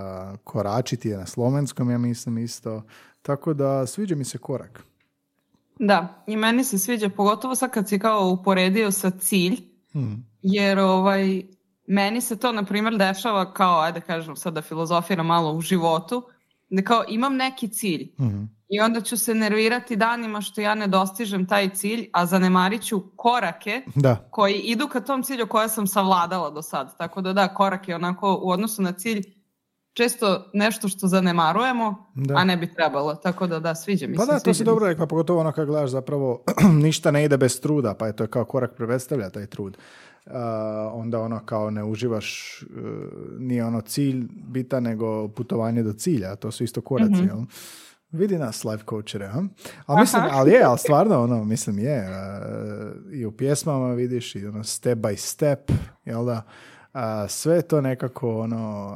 Koračiti je na slovenskom, ja mislim isto. Tako da sviđa mi se korak. Da, i meni se sviđa, pogotovo sad kad si kao uporedio sa cilj, jer meni se to, na primjer, dešava kao, ajde kažem sad da filozofiram malo u životu, da kao imam neki cilj i onda ću se nervirati danima što ja ne dostižem taj cilj, a zanemarit ću korake koji idu ka tom cilju koje sam savladala do sad. Tako da korak je onako u odnosu na cilj često nešto što zanemarujemo, a ne bi trebalo. Tako da, sviđa mi se. Pa da, to si dobro rekla, pogotovo ono kad gledaš zapravo ništa ne ide bez truda, pa je to kao korak predstavlja taj trud. Onda ono kao ne uživaš, nije ono cilj bitan, nego putovanje do cilja, to su isto koraci, jel? Vidi nas life coachere, ali stvarno ono, mislim je, i u pjesmama vidiš i ono step by step, jel da, sve je to nekako ono,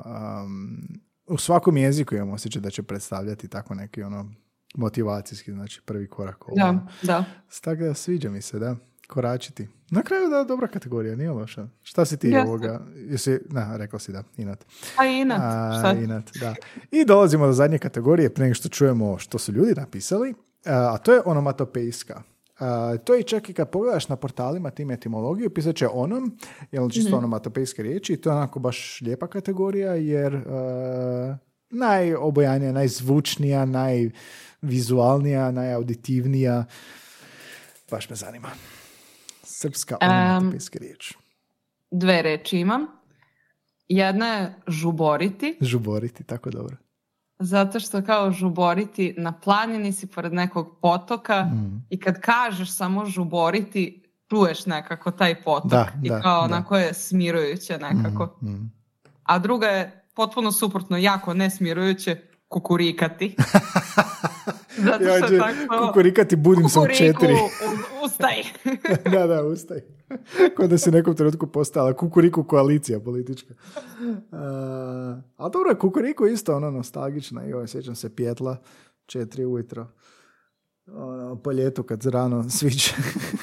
u svakom jeziku imam osjećaj da će predstavljati tako neki ono motivacijski, znači prvi korak. Da. Tako da sviđa mi se, da. Koračiti. Na kraju da, dobra kategorija, nije loša. Šta si ti ovoga? Rekla si da, inat. Inat, da. I dolazimo do zadnje kategorije, prije nego što čujemo što su ljudi napisali, a to je onomatopejska. To je čak i kad pogledaš na portalima tim etimologiju, pisat će onom, jer čisto onomatopejske riječi, i to je onako baš lijepa kategorija, jer najobojanija, najzvučnija, najvizualnija, najauditivnija, baš me zanima. Srpska onomatopejska riječ. 2 reči imam. Jedna je žuboriti. Žuboriti, tako dobro. Zato što kao žuboriti, na planini si pored nekog potoka i kad kažeš samo žuboriti, čuješ nekako taj potok. I kao onako je smirujuće nekako. A druga je potpuno suprotno, jako nesmirujuće, kukurikati. Zato što tako... Kukurikati, budim sam 4. Ustaj. Da, ustaj. Kao da si nekom trenutku postala kukuriku koalicija politička. Ali dobro, kukuriku isto ono nostalgična. I sjećam se Pjetla, 4 ujutro. Po ljetu kad rano sviće.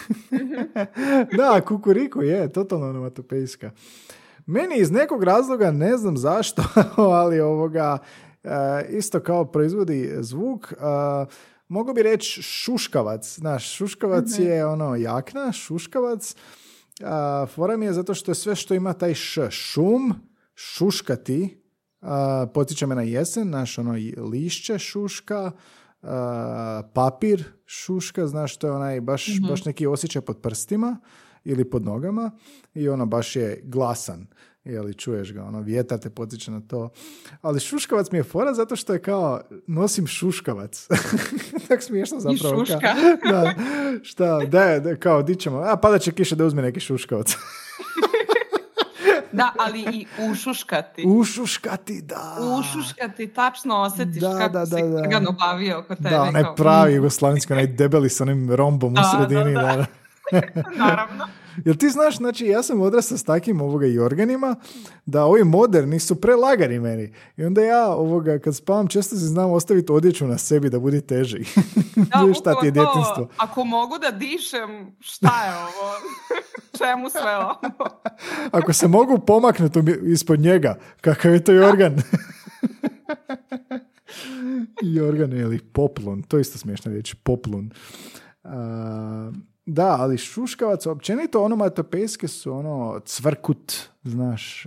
Da, kukuriku je totalno onomatopejska. Meni iz nekog razloga, ne znam zašto, ali isto kao proizvodi zvuk, mogu bi reći šuškavac. Znaš, šuškavac je ono jakna, šuškavac. Fora mi je zato što je sve što ima taj šum, šuškati, potiče me na jesen, znaš, ono lišće šuška, papir šuška, znaš, to je onaj baš neki osjećaj pod prstima ili pod nogama i ono baš je glasan. Jeli čuješ ga, ono, vjetar te potiče na to. Ali šuškavac mi je fora zato što je kao, nosim šuškavac. Tak smiješno zapravo. I šuška. Da, šta, da, kao, di ćemo, pada će kiša da uzme neki šuškavac. Da, ali i ušuškati. Ušuškati, da. Ušuškati, tačno osjetiš kako si krgano bavio oko tebe. Da, onaj pravi jugoslavenski, onaj debeli s onim rombom u sredini. Da. Naravno. Jel ti znaš, znači ja sam odrastao s takim i organima, da ovi moderni su prelagani meni. I onda ja kad spavam često si znam ostaviti odjeću na sebi da budi teži. Da, šta ti je djetinjstvo. Ako mogu da dišem, šta je ovo? Čemu sve ovo? Ako se mogu pomaknuti ispod njega, kakav je to organ? Jorgan ili poplun, to je isto smiješno reći, poplun. Da, ali šuškavac, općenito onomatopejske su ono cvrkut, znaš,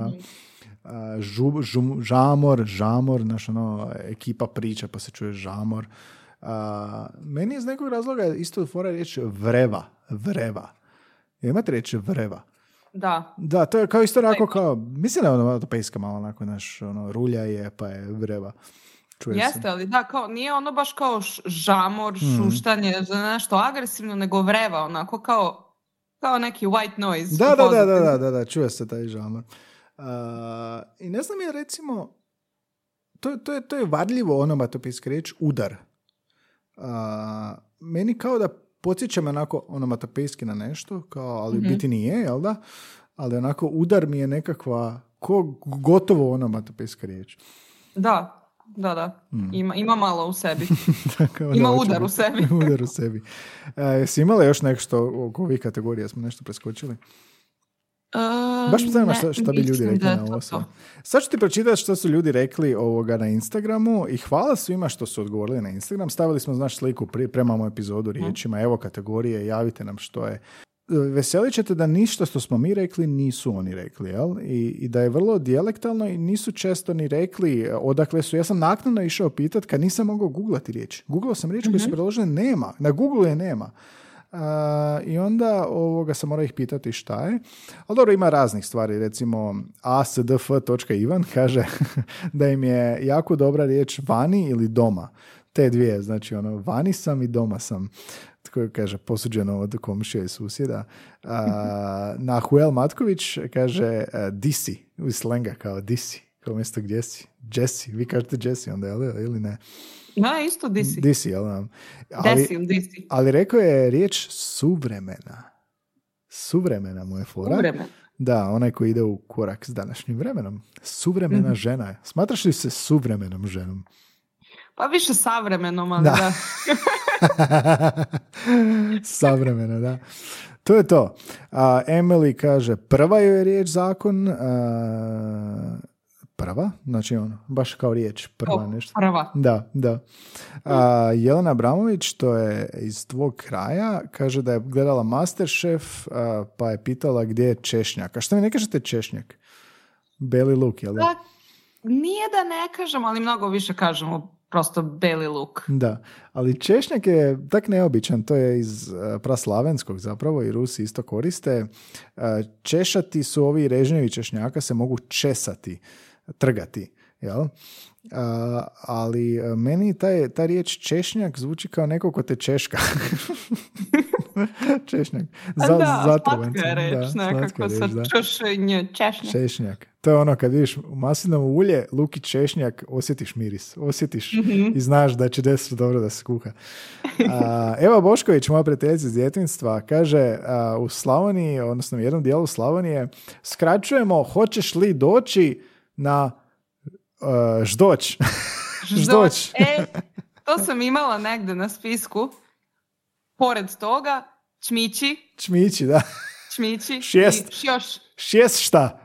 žamor, znaš, ono, ekipa priča pa se čuje žamor. Meni iz nekog razloga isto fora reći vreva. Imate reći vreva? Da. Da, to je kao isto onako kao, mislim da je onomatopejska malo onako, znaš, ono, rulja je pa je vreva. Jeste, ali da, kao, nije ono baš kao žamor, šuštanje, nešto agresivno, nego vreva, onako kao neki white noise. Da, čuje se taj žamor. I ne znam je, recimo, to je varljivo onomatopijska riječ, udar. Meni kao da podsjećam onako onomatopijski na nešto, kao, ali biti nije, jel da? Ali onako udar mi je nekakva gotovo onomatopijska riječ. Da. Ima malo u sebi. Ima udar u sebi. Udar u sebi. Jesi imala još nešto oko ovih kategorija? Smo nešto preskočili? Baš me zanima šta bi ljudi rekli na ovo sve. Sad ću ti pročitati što su ljudi rekli na Instagramu i hvala svima što su odgovorili na Instagram. Stavili smo sliku prema ovom epizodu riječima, evo kategorije, javite nam što je. Veselit ćete da ništa što smo mi rekli nisu oni rekli, jel? I da je vrlo dijalektalno i nisu često ni rekli odakle su. Ja sam naknadno išao pitati kad nisam mogao googlati riječ. Googlao sam riječ koju su predložili, nema. Na Google je nema. I onda sam morao ih pitati šta je. Ali dobro, ima raznih stvari. Recimo asdf.ivan kaže da im je jako dobra riječ vani ili doma. Te dvije, znači vani sam i doma sam. Tako kaže, posuđeno od komšija i susjeda. Nahuel Matković kaže disi, u slenga kao disi, kao mjesto gdje si. Jesse, vi kažete Jesse onda, ili ne? Da, isto disi. Disi, jel? Disi. Ali rekao je riječ suvremena. Suvremena mu je fora. Suvremena. Da, onaj koji ide u korak s današnjim vremenom. Suvremena žena je. Smatraš li se suvremenom ženom? Pa više savremenom, ali da. Savremeno, da. To je to. Emily kaže, prva je riječ zakon. Prva? Znači baš kao riječ. Prva nešto. Prva. Da. Jelena Abramović, to je iz tvog kraja, kaže da je gledala Masterchef, pa je pitala gdje je češnjak. A što mi ne kažete češnjak? Beli luk, jel da? Nije da ne kažemo, ali mnogo više kažemo prosto beli luk. Da, ali češnjak je tak neobičan, to je iz praslavenskog zapravo i Rusi isto koriste. Češati su ovi režnjevi češnjaka, se mogu česati, trgati, jel? Ali meni ta riječ češnjak zvuči kao neko ko te češka. Češnjak. Slatka je reč, nekako sa češenje, češnjak. To je ono kad vidiš u maslinovo ulje, luk i češnjak, osjetiš miris. Osjetiš i znaš da će desiti dobro da se kuha. Eva Bošković, moja prijateljica iz djetinjstva, kaže u Slavoniji, odnosno u jednom dijelu Slavonije, skraćujemo hoćeš li doći na ždoć. Ždoć. To sam imala negde na spisku. Pored toga, čmići. Čmići, da. Čmići. Šest šta?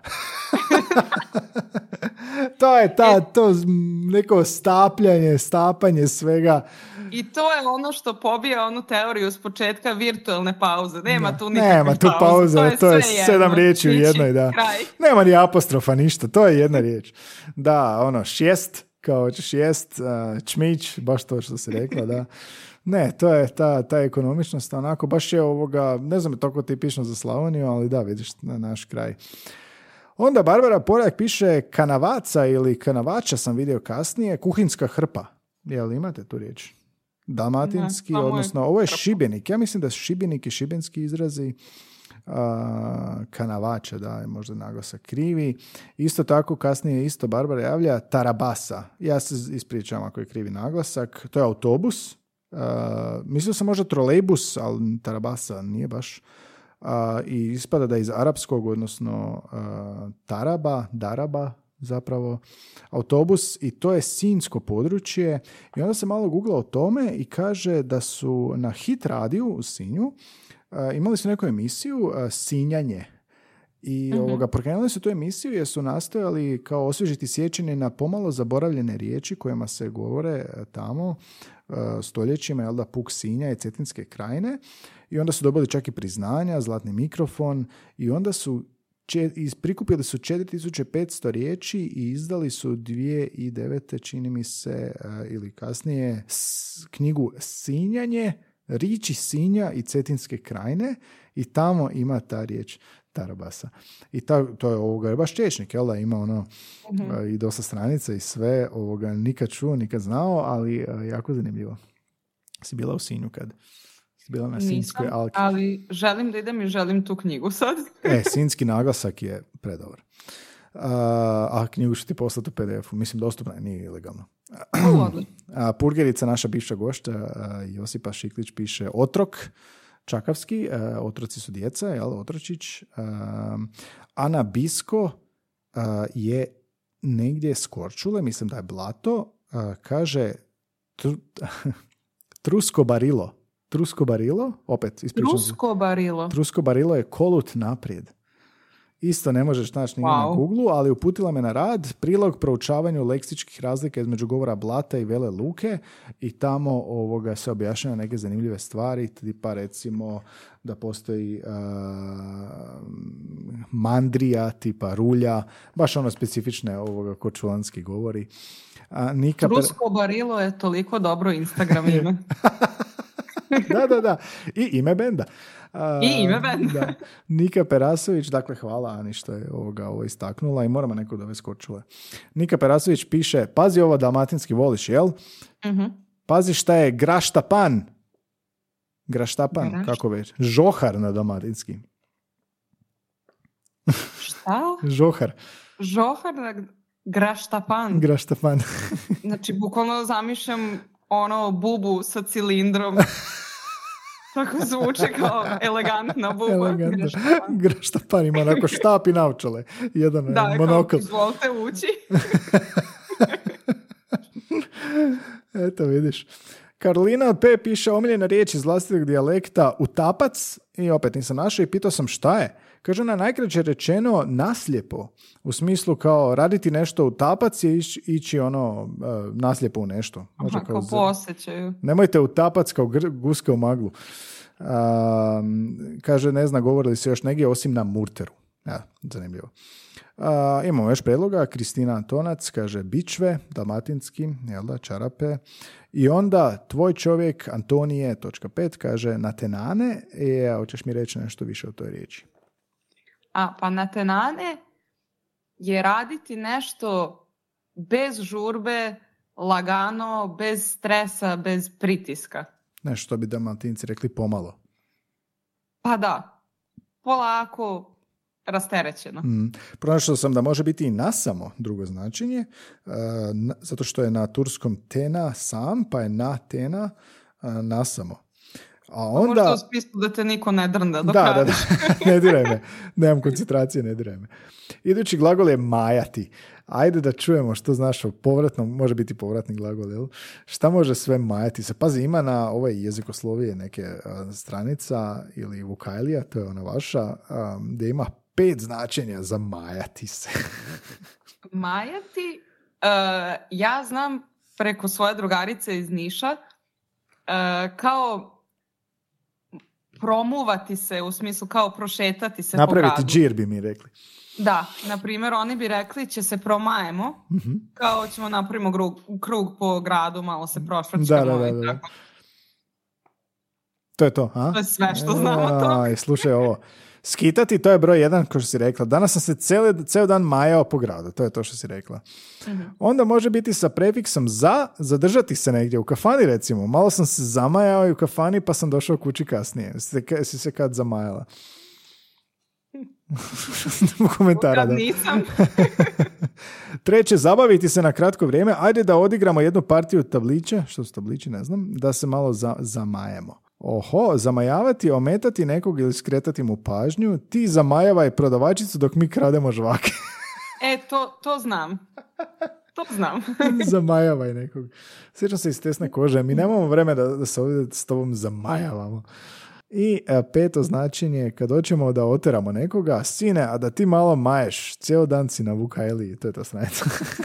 To je to neko stapanje svega. I to je ono što pobija onu teoriju s početka virtualne pauze. Nema tu pauze. To je 7 riječi u jednoj, da. Kraj. Nema ni apostrofa, ništa. To je jedna riječ. Da, šest, kao ćeš jest, čmić, baš to što si rekla, da. Ne, to je ta ekonomičnost, onako, baš je ne znam, je toliko tipično za Slavoniju, ali da, vidiš, na naš kraj. Onda Barbara Poljak piše kanavaca ili kanavača sam vidio kasnije, kuhinska hrpa. Jel imate tu riječ? Dalmatinski, odnosno, ovo je šibenik. Ja mislim da su šibenik i šibenski izrazi. Kanavača, da, je možda naglasak krivi. Isto tako, kasnije isto Barbara javlja tarabasa. Ja se ispričavam ako je krivi naglasak. To je autobus. Mislio sam možda trolejbus, ali tarabasa nije baš. I ispada da je iz arapskog, odnosno daraba zapravo, autobus, i to je sinjsko područje. I onda se malo googla o tome i kaže da su na Hit radiju u Sinju imali su neku emisiju Sinjanje. I pokrenuli su tu emisiju jer su nastojali kao osvježiti sjećanje na pomalo zaboravljene riječi kojima se govore tamo stoljećima, jel da, Puk Sinja i Cetinske krajine. I onda su dobili čak i priznanja, zlatni mikrofon, i onda su prikupili su 4500 riječi i izdali su 2009. čini mi se, ili kasnije, knjigu Sinjanje, riči Sinja i Cetinske krajine, i tamo ima ta riječ tarabasa. I to je baš čečnik, jel da, ima i dosta stranica i sve, nikad čuo, nikad znao, ali jako zanimljivo. Si bila u Sinju kad si bila na Sinjskoj alki? Ali želim da idem i želim tu knjigu sad. Sinjski naglasak je predobar. A knjigu ću ti poslati u PDF-u. Mislim, dostupna je, nije ilegalno. Purgerica, naša bivša gošća, Josipa Šiklić, piše otrok, čakavski, otroci su djeca, jel, otročić. Ana Bisko je negdje s Korčule, mislim da je Blato, kaže Truskobarilo. Truskobarilo, opet ispričam se. Truskobarilo. Truskobarilo je kolut naprijed. Isto ne možeš naći nigdje na Google, ali uputila me na rad prilog proučavanju leksičkih razlika između govora Blata i Vele Luke i tamo se objašnjava neke zanimljive stvari, tipa recimo da postoji mandrija, tipa rulja, baš ono specifične korčulanski govori. Rusko barilo je toliko dobro Instagram ime. Da. I ime benda. Da. Nika Perasović, dakle hvala Ani što je ovo istaknula i moramo neko da ove skočule. Nika Perasović piše, pazi ovo dalmatinski voliš, jel? Pazi šta je graštapan. Graštapan, kako već? Žohar na dalmatinski. Šta? Žohar. Žohar na graštapan. Graštapan. Znači, bukvalno zamišljam bubu sa cilindrom. Tako zvuči kao elegantna buba. Graštapan ima onako štap i naočale. Jedan monokl. Da, izvolite ući. Eto, vidiš. Karolina od P piše omiljena riječ iz vlastitog dijalekta utapac i opet nisam našao i pitao sam šta je. Kaže ona najkraće rečeno naslijepo. U smislu kao raditi nešto utapac je ići naslijepo u nešto. Aha, kao po osjećaju. Nemojte utapac kao guske u maglu. Kaže ne zna govorili se još negdje osim na murteru. Ja, zanimljivo. Imamo još predloga. Kristina Antonac kaže bičve, dalmatinski, jel da, čarape. I onda tvoj čovjek Antonije.5 kaže natenane. Hoćeš mi reći nešto više o toj riječi? Pa natenane je raditi nešto bez žurbe, lagano, bez stresa, bez pritiska. Nešto bi dalmatinci rekli pomalo. Pa da, polako, rasterećeno. Pronašao sam da može biti i nasamo drugo značenje, zato što je na turskom tena sam, pa je na tena nasamo. A onda... Možda u spisku da te niko ne drnda. Da. Ne diraj me. Nemam koncentracije, ne diraj me. Idući glagol je majati. Ajde da čujemo što znaš o povratnom, može biti povratni glagol, jel? Šta može sve majati se? Pazi, ima na ovaj jezikoslovije neke stranica ili vokajlija, to je ona vaša, gdje ima 5 značenja za majati se. Majati? Ja znam preko svoje drugarice iz Niša kao promuvati se, u smislu kao prošetati se po gradu. Napraviti džir bi mi rekli. Da, na primjer, oni bi rekli će se promajemo, kao ćemo napravimo krug po gradu, malo se prošvrćamo. Da. To je to, a? To je sve što znamo to. Slušaj ovo. Skitati, to je broj 1, kao što si rekla. Danas sam se ceo dan majao po gradu. To je to što si rekla. Onda može biti sa prefiksom zadržati se negdje. U kafani, recimo. Malo sam se zamajao i u kafani, pa sam došao kući kasnije. Si se kad zamajala? Komentara, da. Nisam. Treće, zabaviti se na kratko vrijeme. Ajde da odigramo jednu partiju tablića. Što su tablići, ne znam. Da se malo zamajemo. Zamajavati, ometati nekog ili skretati mu pažnju. Ti zamajavaj prodavačicu dok mi krademo žvake. To znam. To znam. Zamajavaj nekog. Sjećam se iz tesne kože. Mi nemamo vremena da se ovdje s tobom zamajavamo. I 5. značenje, kad hoćemo da oteramo nekoga, sine, a da ti malo maješ, cijel dan si na vukajliji, to je ta stranica.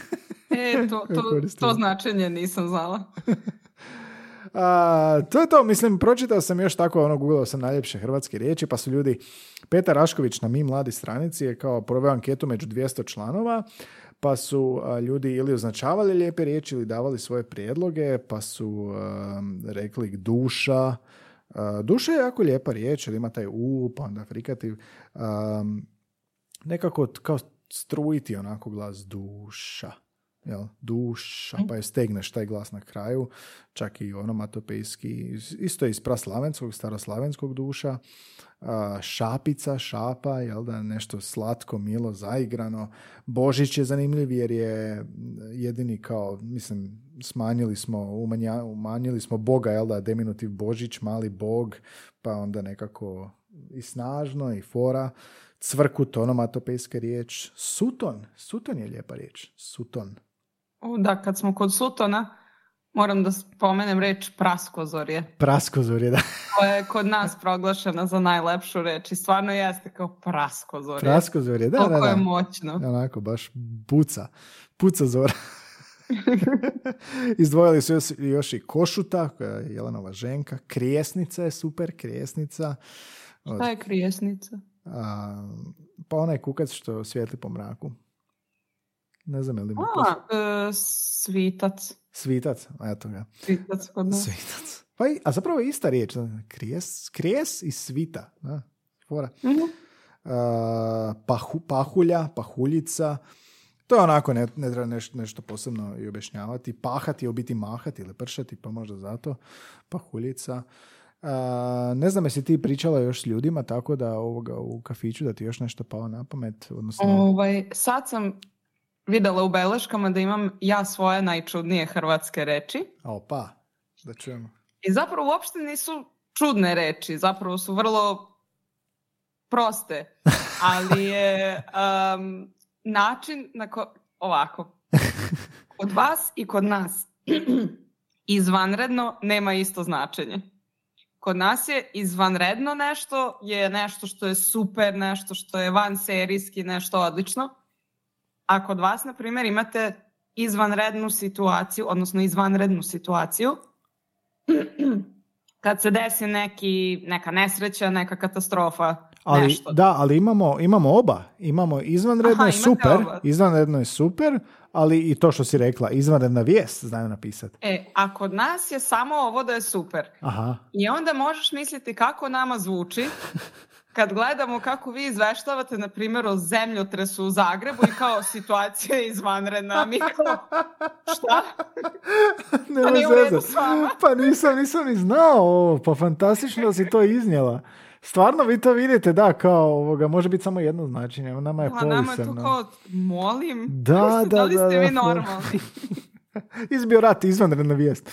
To značenje nisam znala. To je to, mislim, pročitao sam još tako, googlao sam najljepše hrvatske riječi, pa su ljudi, Petar Rašković na Mi mladi stranici je kao proveo anketu među 200 članova, pa su ljudi ili označavali lijepe riječi ili davali svoje prijedloge, pa su rekli duša. Duša je jako lijepa riječ, jer ima taj pa onda frikativ. Nekako kao strujiti onako glas duša. Jel? Duša, pa je stegneš taj glas na kraju, čak i onomatopejski, isto iz praslavenskog, staroslavenskog duša, šapica, šapa, jel da, nešto slatko, milo, zaigrano. Božić je zanimljiv jer je jedini kao, mislim, umanjili smo Boga, jel da, deminutiv Božić, mali Bog, pa onda nekako i snažno i fora. Cvrkut, onomatopejska riječ. Suton je lijepa riječ. Suton. Da, kad smo kod sutona, Moram da spomenem reč praskozorje. Praskozorje, da. Koja je kod nas proglašena za najlepšu reč i stvarno jeste kao praskozorje. Praskozorje, da. Koliko je moćno. Onako, baš puca zora. Izdvojili su još i Košuta, koja je Jelenova ženka. Krijesnica je super, Krijesnica. Šta je Krijesnica? Pa onaj kukac što svijetli po mraku. Ne znam je li Svitac. Svitac, eto ga. Svitac kod nas. Svitac. Pa a zapravo je ista riječ. Krijes i svita. Fora. Mm-hmm. Pahulja, pahuljica. To je onako, ne treba nešto posebno i objašnjavati. Pahati je u biti mahati ili pršati, pa možda zato. Pahuljica. Ne znam jesi ti pričala još s ljudima tako da u kafiću da ti još nešto pao na pamet? Odnosno... Sad sam videla u beleškama da imam ja svoje najčudnije hrvatske reči. Opa, da čujemo. I zapravo uopšte nisu čudne reči, zapravo su vrlo proste, ali je način ovako. Kod vas i kod nas izvanredno nema isto značenje. Kod nas je izvanredno nešto što je super, nešto što je vanserijski, nešto odlično. A kod vas, na primjer, imate izvanrednu situaciju kad se desi neka nesreća, neka katastrofa, nešto. Da, ali imamo oba. Imamo izvanredno je super, izvanredno je super, ali i to što si rekla, izvanredna vijest znaju napisati. A kod nas je samo ovo da je super. Aha. I onda možeš misliti kako nama zvuči kad gledamo kako vi izveštavate, na primjer, o zemljotresu u Zagrebu i kao situacija je izvanredna. Mi kao, šta? Pa nije u redu s vama. Pa nisam ni znao ovo. Pa fantastično da si to iznijela. Stvarno vi to vidite, da, kao može biti samo jedno značenje. Nama je povisano. Nama je tu kao, molim, da li ste vi normalni? Izbio rat, izvanredna vijest.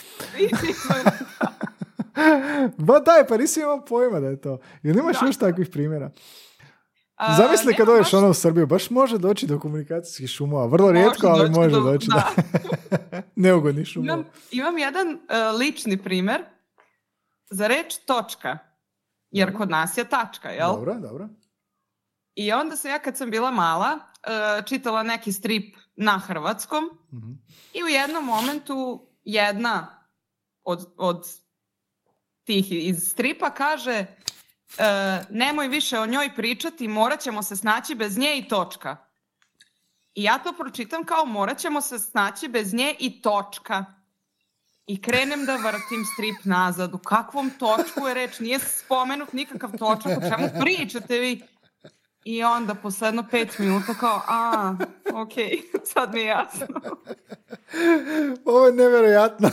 Ba daj, pa nisi imao pojma da je to. Jer nemaš još takvih primjera. Zamisli kad dođeš u Srbiju, baš može doći do komunikacijskih šumova. Vrlo rijetko, ali može doći. Da. Neugodnih šumova. Imam jedan lični primjer za reč točka. Jer kod nas je tačka, jel? Dobro. I onda sam ja kad sam bila mala čitala neki strip na hrvatskom i u jednom momentu jedna od tih iz stripa kaže nemoj više o njoj pričati, morat ćemo se snaći bez nje i točka. I ja to pročitam kao morat ćemo se snaći bez nje i točka. I krenem da vrtim strip nazad. U kakvom točku je reč? Nije spomenut nikakav točak. O čemu pričate vi? I onda posle jedno 5 minuta kao, ok, sad mi je jasno. Ovo je nevjerojatno.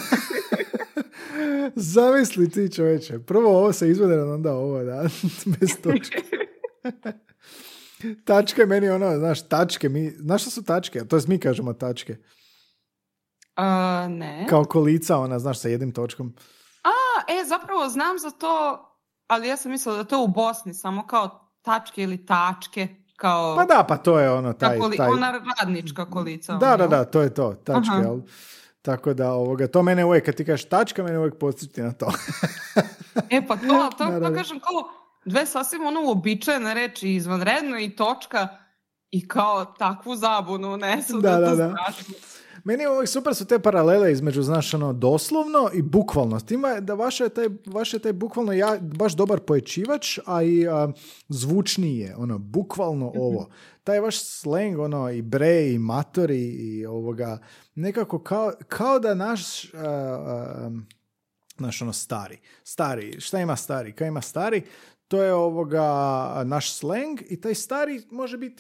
Zamisli ti, čovječe. Prvo ovo se izvede, onda ovo, da, bez točke. Tačke meni znaš, tačke, znaš što su tačke? To jest mi kažemo tačke. Ne. Kao kolica, znaš, sa jednim točkom. Zapravo znam za to, ali ja sam mislila da to u Bosni, samo kao tačke ili tačke. Kao... Pa da, pa to je taj... Ona radnička kolica. Da, to je to, tačke, jel? Tako da, to mene uvijek, kad ti kažeš tačka, mene uvijek podsjeti na to. Pa to kažem kao dve sasvim uobičajene reči, izvanredno i točka, i kao takvu zabunu nesu da to strašno. Meni uvijek super su te paralele između, znaš, doslovno i bukvalno. Ima da vaš je taj bukvalno baš dobar pojačivač, a i zvučniji je, bukvalno ovo. Taj vaš slang, i bre, i matori, i nekako kao da naš stari, šta ima stari? Kaj ima stari? To je naš slang i taj stari može biti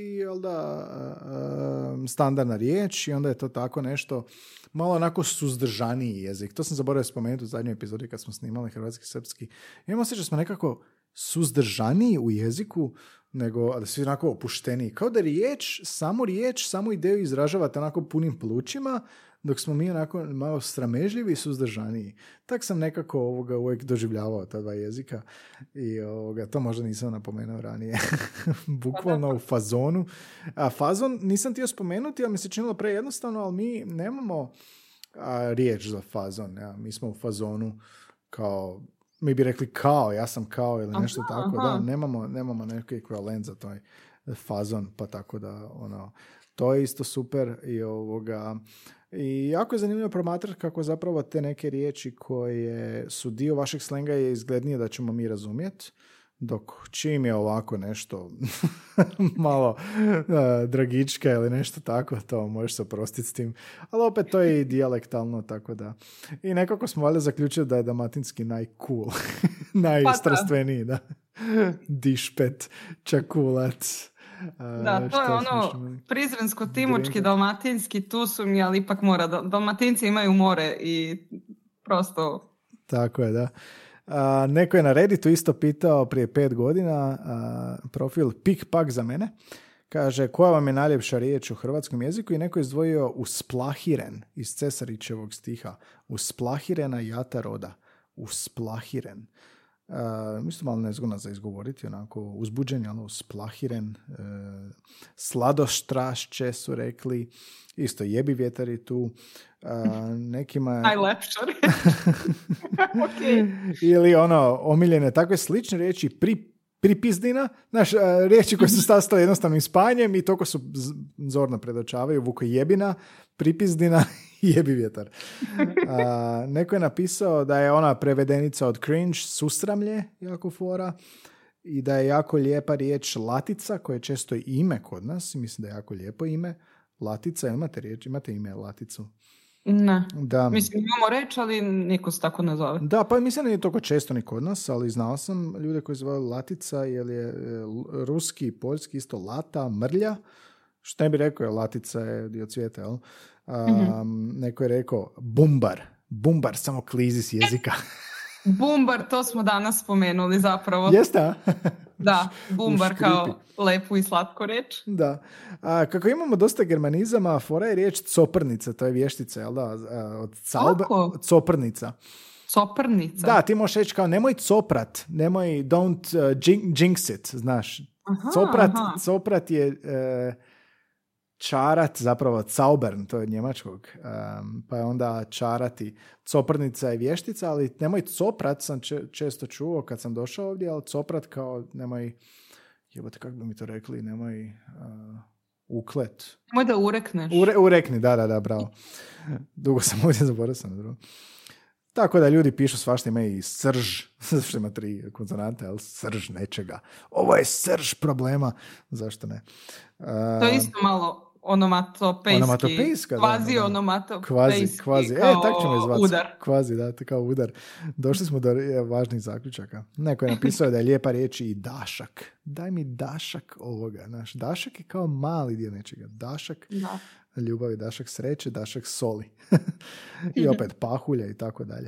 standardna riječ i onda je to tako nešto malo onako suzdržaniji jezik. To sam zaboravio spomenuti u zadnjoj epizodi kad smo snimali hrvatski, srpski. Imamo osjećaj da smo nekako suzdržaniji u jeziku nego da svi onako opušteniji. Kao da samu ideju izražavate onako punim plućima, dok smo mi onako malo sramežljivi i suzdržaniji. Tak sam nekako uvijek doživljavao ta dva jezika i to možda nisam napomenuo ranije. Bukvalno u fazonu. A fazon nisam htio spomenuti, ali mi se činilo prejednostavno, ali mi nemamo riječ za fazon. Ja. Mi smo u fazonu kao, mi bi rekli kao, ja sam kao ili nešto tako. Da, nemamo neki ekvivalent za taj fazon, pa tako da to je isto super i jako je zanimljivo promatrati kako zapravo te neke riječi koje su dio vašeg slenga je izglednije da ćemo mi razumjeti, dok čim je ovako nešto malo dragička ili nešto tako, to možeš se oprostiti s tim. Ali opet to je i dijalektalno, tako da. I nekako smo valjda zaključili da je dalmatinski najcool, najstrastveniji, da. Dišpet, čakulac. Da, to je prizrensko-timočki, dalmatinski, tu su mi, ali ipak mora. Dalmatinci imaju more i prosto... Tako je, da. Neko je na Redditu isto pitao prije 5 godina, profil Pik-Pak za mene. Kaže, koja vam je najljepša riječ u hrvatskom jeziku? I neko je izdvojio usplahiren iz Cesarićevog stiha. Usplahirena jata roda. Usplahiren. Mislim malo nezgodno za izgovoriti, onako uzbuđen, ali usplahiren. Sladoštrašće su rekli. Isto jebi vjetar i tu. Nekima... Najlepša okay. Ili omiljene takve slične riječi pripizdina, znaš, riječi koje su sastale jednostavnim spajanjem i toliko su zorno predočavaju, vukojebina, pripizdina i jebi vjetar. Neko je napisao da je ona prevedenica od cringe, susramlje, jako fora, i da je jako lijepa riječ latica, koja je često ime kod nas, mislim da je jako lijepo ime. Latica, imate ime laticu? Ne, da. Mislim imamo reći, ali niko se tako ne zove. Da, pa mislim da nije toliko često ni kod nas, ali znao sam ljude koji zvaju latica, jer je ruski i poljski isto lata, mrlja, što ne bi rekao, latica je dio cvijeta, jel? Neko je rekao bumbar, samo klizi s jezika. Bumbar, to smo danas spomenuli zapravo. Jeste? Da, bumbar kao lepu i slatko reč. Da. Kako imamo dosta germanizama, fora je riječ coprnica, to je vještica, jel da? Od coprnica. Coprnica? Da, ti možeš reći kao nemoj coprat, nemoj don't jinx it, znaš. Coprat je čarat, zapravo zaubern, to je od njemačkog, pa je onda čarati. Coprnica je vještica, ali nemoj coprat, sam često čuo kad sam došao ovdje, ali coprat kao nemoj, jebote, kako bi mi to rekli, nemoj uklet. Nemoj da urekneš. Urekni, da, bravo. Dugo sam ovdje, zaboravio sam na drugo. Tako da ljudi pišu svašta, ima i srž, zašto ima 3 konsonante, ali srž nečega. Ovo je srž problema, zašto ne? To je isto malo onomatopejski, kvazi onomatopejski, kvazi. Tak ćemo izvati. Udar. Kvazi, da, kao udar. Došli smo do važnih zaključaka. Neko je napisao da je lijepa riječ i dašak. Daj mi dašak ovoga. Naš dašak je kao mali dio nečega. Dašak ljubavi, dašak sreće, dašak soli. I opet pahulja i tako dalje.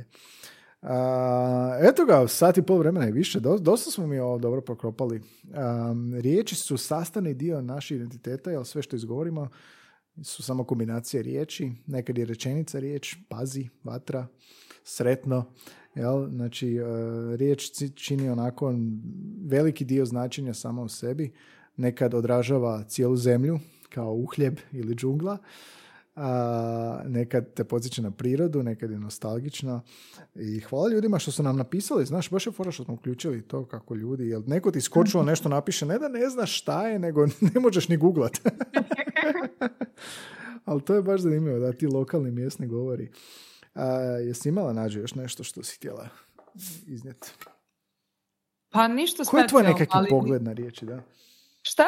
Eto ga, 1.5 vremena i više. Dosta smo mi ovo dobro prokropali. Riječi su sastavni dio našeg identiteta, jer sve što izgovorimo su samo kombinacije riječi. Nekad je rečenica riječ, pazi, vatra, sretno. Jel? Znači, riječ čini onako veliki dio značenja samo u sebi. Nekad odražava cijelu zemlju, kao uhljeb ili džungla. Nekad te podsjeća na prirodu, nekad je nostalgična i hvala ljudima što su nam napisali, znaš, baš je fora što smo uključili to kako ljudi, jer neko ti skočilo nešto napiše, ne da ne znaš šta je, nego ne možeš ni googlat. Ali to je baš zanimljivo, da ti lokalni mjesni govori. Jesi imala, Nađe, još nešto što si htjela iznijeti? Pa ništa specijalno. Koji je tvoj nekakvi pogled na riječi, da? Šta?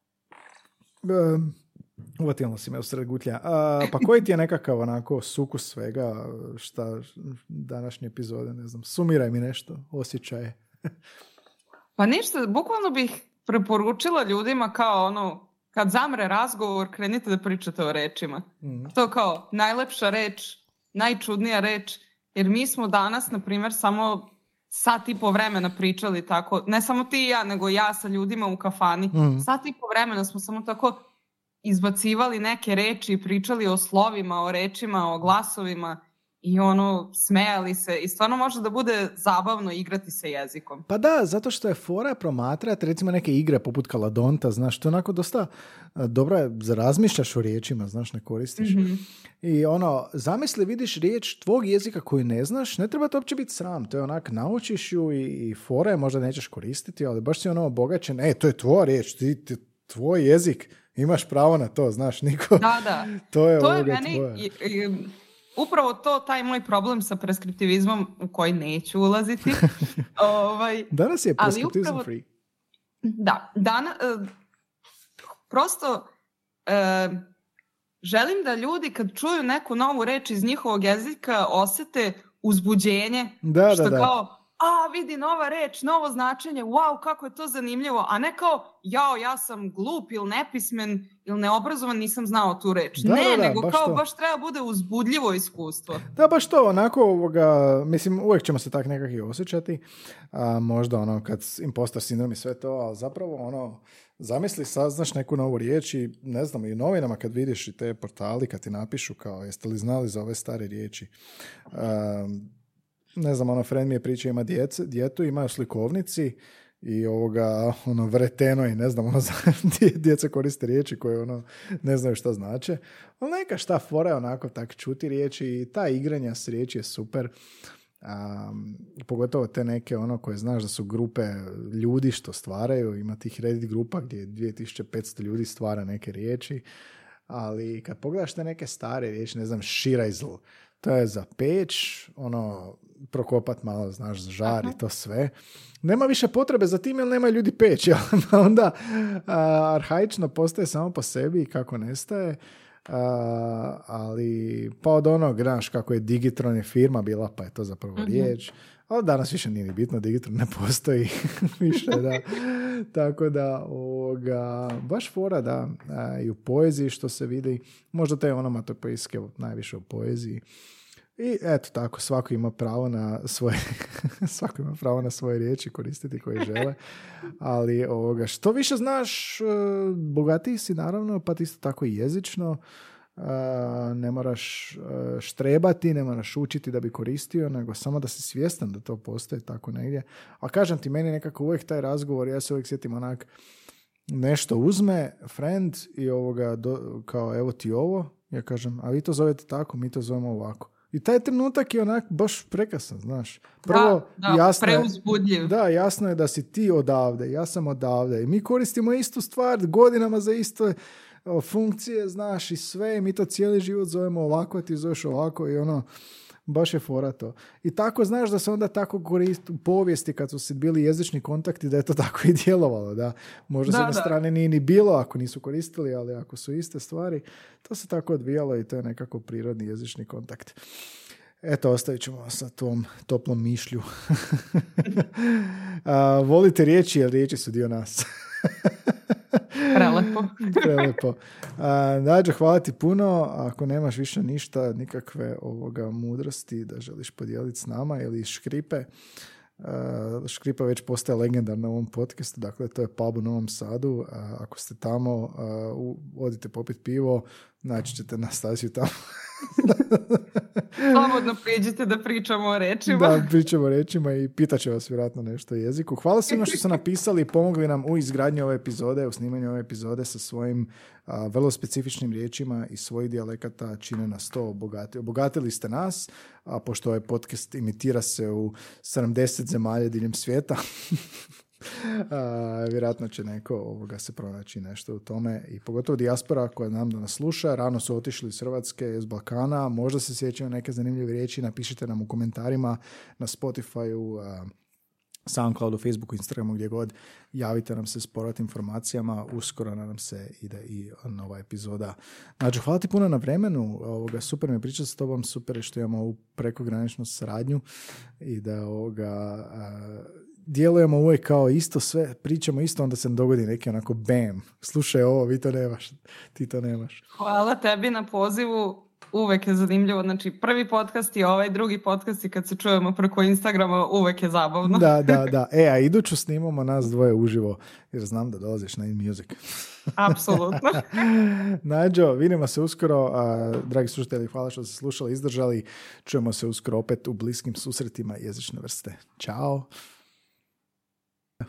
Uvatilo si me u sred gutlja. Pa koji ti je nekakav onako sukus svega, šta današnje epizode, ne znam, sumiraj mi nešto, osjećaje. Pa ništa, bukvalno bih preporučila ljudima kao kad zamre razgovor, krenite da pričate o rečima. To kao najlepša reč, najčudnija reč, jer mi smo danas, na primjer, samo 1.5 vremena pričali tako, ne samo ti i ja, nego ja sa ljudima u kafani. 1.5 vremena smo samo tako izbacivali neke reči, pričali o slovima, o rečima, o glasovima i ono, smejali se i stvarno može da bude zabavno igrati se jezikom. Pa da, zato što je fora promatrati recimo neke igre poput Kaladonta, znaš, to je onako dosta dobro je, razmišljaš o riječima, znaš, ne koristiš. I ono, zamisli, vidiš riječ tvog jezika koju ne znaš, ne treba to uopće biti sram, to je onak, naučiš ju i fora je, možda nećeš koristiti, ali baš si ono obogaćen, to je tvoja riječ, tvoj jezik, imaš pravo na to, znaš, niko... Da. to je meni... Upravo taj moj problem sa preskriptivizmom u koji neću ulaziti. Danas je preskriptivizam free. Da, prosto želim da ljudi kad čuju neku novu reč iz njihovog jezika osete uzbuđenje. Da. Kao, vidi nova reč, novo značenje, wow, kako je to zanimljivo, a ne kao, ja sam glup ili nepismen ili neobrazovan, nisam znao tu reč. Nego baš kao to. Baš treba bude uzbudljivo iskustvo. Da, baš to, onako, mislim, uvijek ćemo se tak nekako i osjećati, možda ono, kad impostor sindrom i sve to, ali zapravo, zamisli, saznaš neku novu riječ i, ne znam, i u novinama kad vidiš i te portali, kad ti napišu kao, jeste li znali za ove stare riječi, ne znam, friend mi je pričao, ima djetu, imaju slikovnici i vreteno i ne znam, djeca koriste riječi koje ne znaju šta znače. Ali neka šta fora je onako tak čuti riječi i ta igranja s riječi je super. Pogotovo te neke koje znaš da su grupe ljudi što stvaraju, ima tih Reddit grupa gdje 2500 ljudi stvara neke riječi, ali kad pogledaš te neke stare riječi, ne znam, širajzl, to je za peć, prokopat malo, znaš, za žar i to sve. Nema više potrebe za tim jer nemaju ljudi peć, onda arhaično postaje samo po sebi i kako nestaje. Ali pa od znaš, kako je Digitron je firma bila, pa je to zapravo riječ. Ali danas više nije ni bitno, Digitron ne postoji više, da. Tako da, baš fora, da, i u poeziji što se vidi, možda te onomatopejske najviše u poeziji. I eto tako, svako ima pravo na svoje riječi koristiti koje žele, ali što više znaš, bogatiji si naravno, pa ti isto tako i jezično, ne moraš štrebati, ne moraš učiti da bi koristio, nego samo da si svjestan da to postoji tako negdje. A kažem ti, meni nekako uvijek taj razgovor, ja se uvijek sjetim onak, nešto uzme friend i kao evo ti ovo, ja kažem, a vi to zovete tako, mi to zovemo ovako. I taj trenutak je onak baš prekrasan, znaš. Prvo, preuzbudljiv. Da, jasno je da si ti odavde, ja sam odavde. I mi koristimo istu stvar godinama za iste funkcije, znaš, i sve. I mi to cijeli život zovemo ovako, ti zoveš ovako i baš je fora to. I tako znaš da se onda tako koristi u povijesti kad su se bili jezični kontakti, da je to tako i djelovalo. Da? Možda s jedne strane nije ni bilo ako nisu koristili, ali ako su iste stvari, to se tako odvijalo i to je nekako prirodni jezični kontakt. Eto, ostavit ćemo sa tom toplom mišlju. Volite riječi, jer riječi su dio nas. Prelepo. Nađo, hvala ti puno. Ako nemaš više ništa, nikakve mudrosti da želiš podijeliti s nama ili Škripe. Škripa već postaje legendarna u ovom podcastu, dakle to je pub u Novom Sadu. Ako ste tamo, odite popit pivo, naći ćete na Stasiju tamo. Slobodno priđite da pričamo o rečima. Da, pričamo o rečima i pitat će vas vjerojatno nešto o jeziku. Hvala svima što su napisali i pomogli nam u izgradnji ove epizode, u snimanju ove epizode sa svojim vrlo specifičnim riječima i svojih dijalekata čine nas to obogatili ste nas, a pošto ovaj podcast imitira se u 70 zemalja diljem svijeta, vjerojatno će neko se pronaći nešto u tome i pogotovo dijaspora koja nam da nas sluša, rano su otišli iz Hrvatske, iz Balkana, možda se sjećaju neke zanimljive riječi, napišite nam u komentarima na Spotify-u, SoundCloudu, Facebooku, Instagramu, gdje god, javite nam se s povratnim informacijama, uskoro nam se ide i nova epizoda. Znači, hvala ti puno na vremenu, super mi je pričati s tobom, super je što imamo ovu prekograničnu saradnju i da djelujemo uvijek kao isto sve, pričamo isto, onda se dogodi neki onako bam, slušaj ovo, vi to nemaš, ti to nemaš. Hvala tebi na pozivu, uvek je zanimljivo. Znači, prvi podcast i ovaj drugi podcast i kad se čujemo preko Instagrama, uvek je zabavno. Da. A iduću snimamo nas dvoje uživo, jer znam da dolaziš na InMusic. Apsolutno. Nađo, vidimo se uskoro. Dragi slušatelji, hvala što ste slušali, izdržali. Čujemo se uskoro opet u bliskim susretima jezične vrste. Ćao!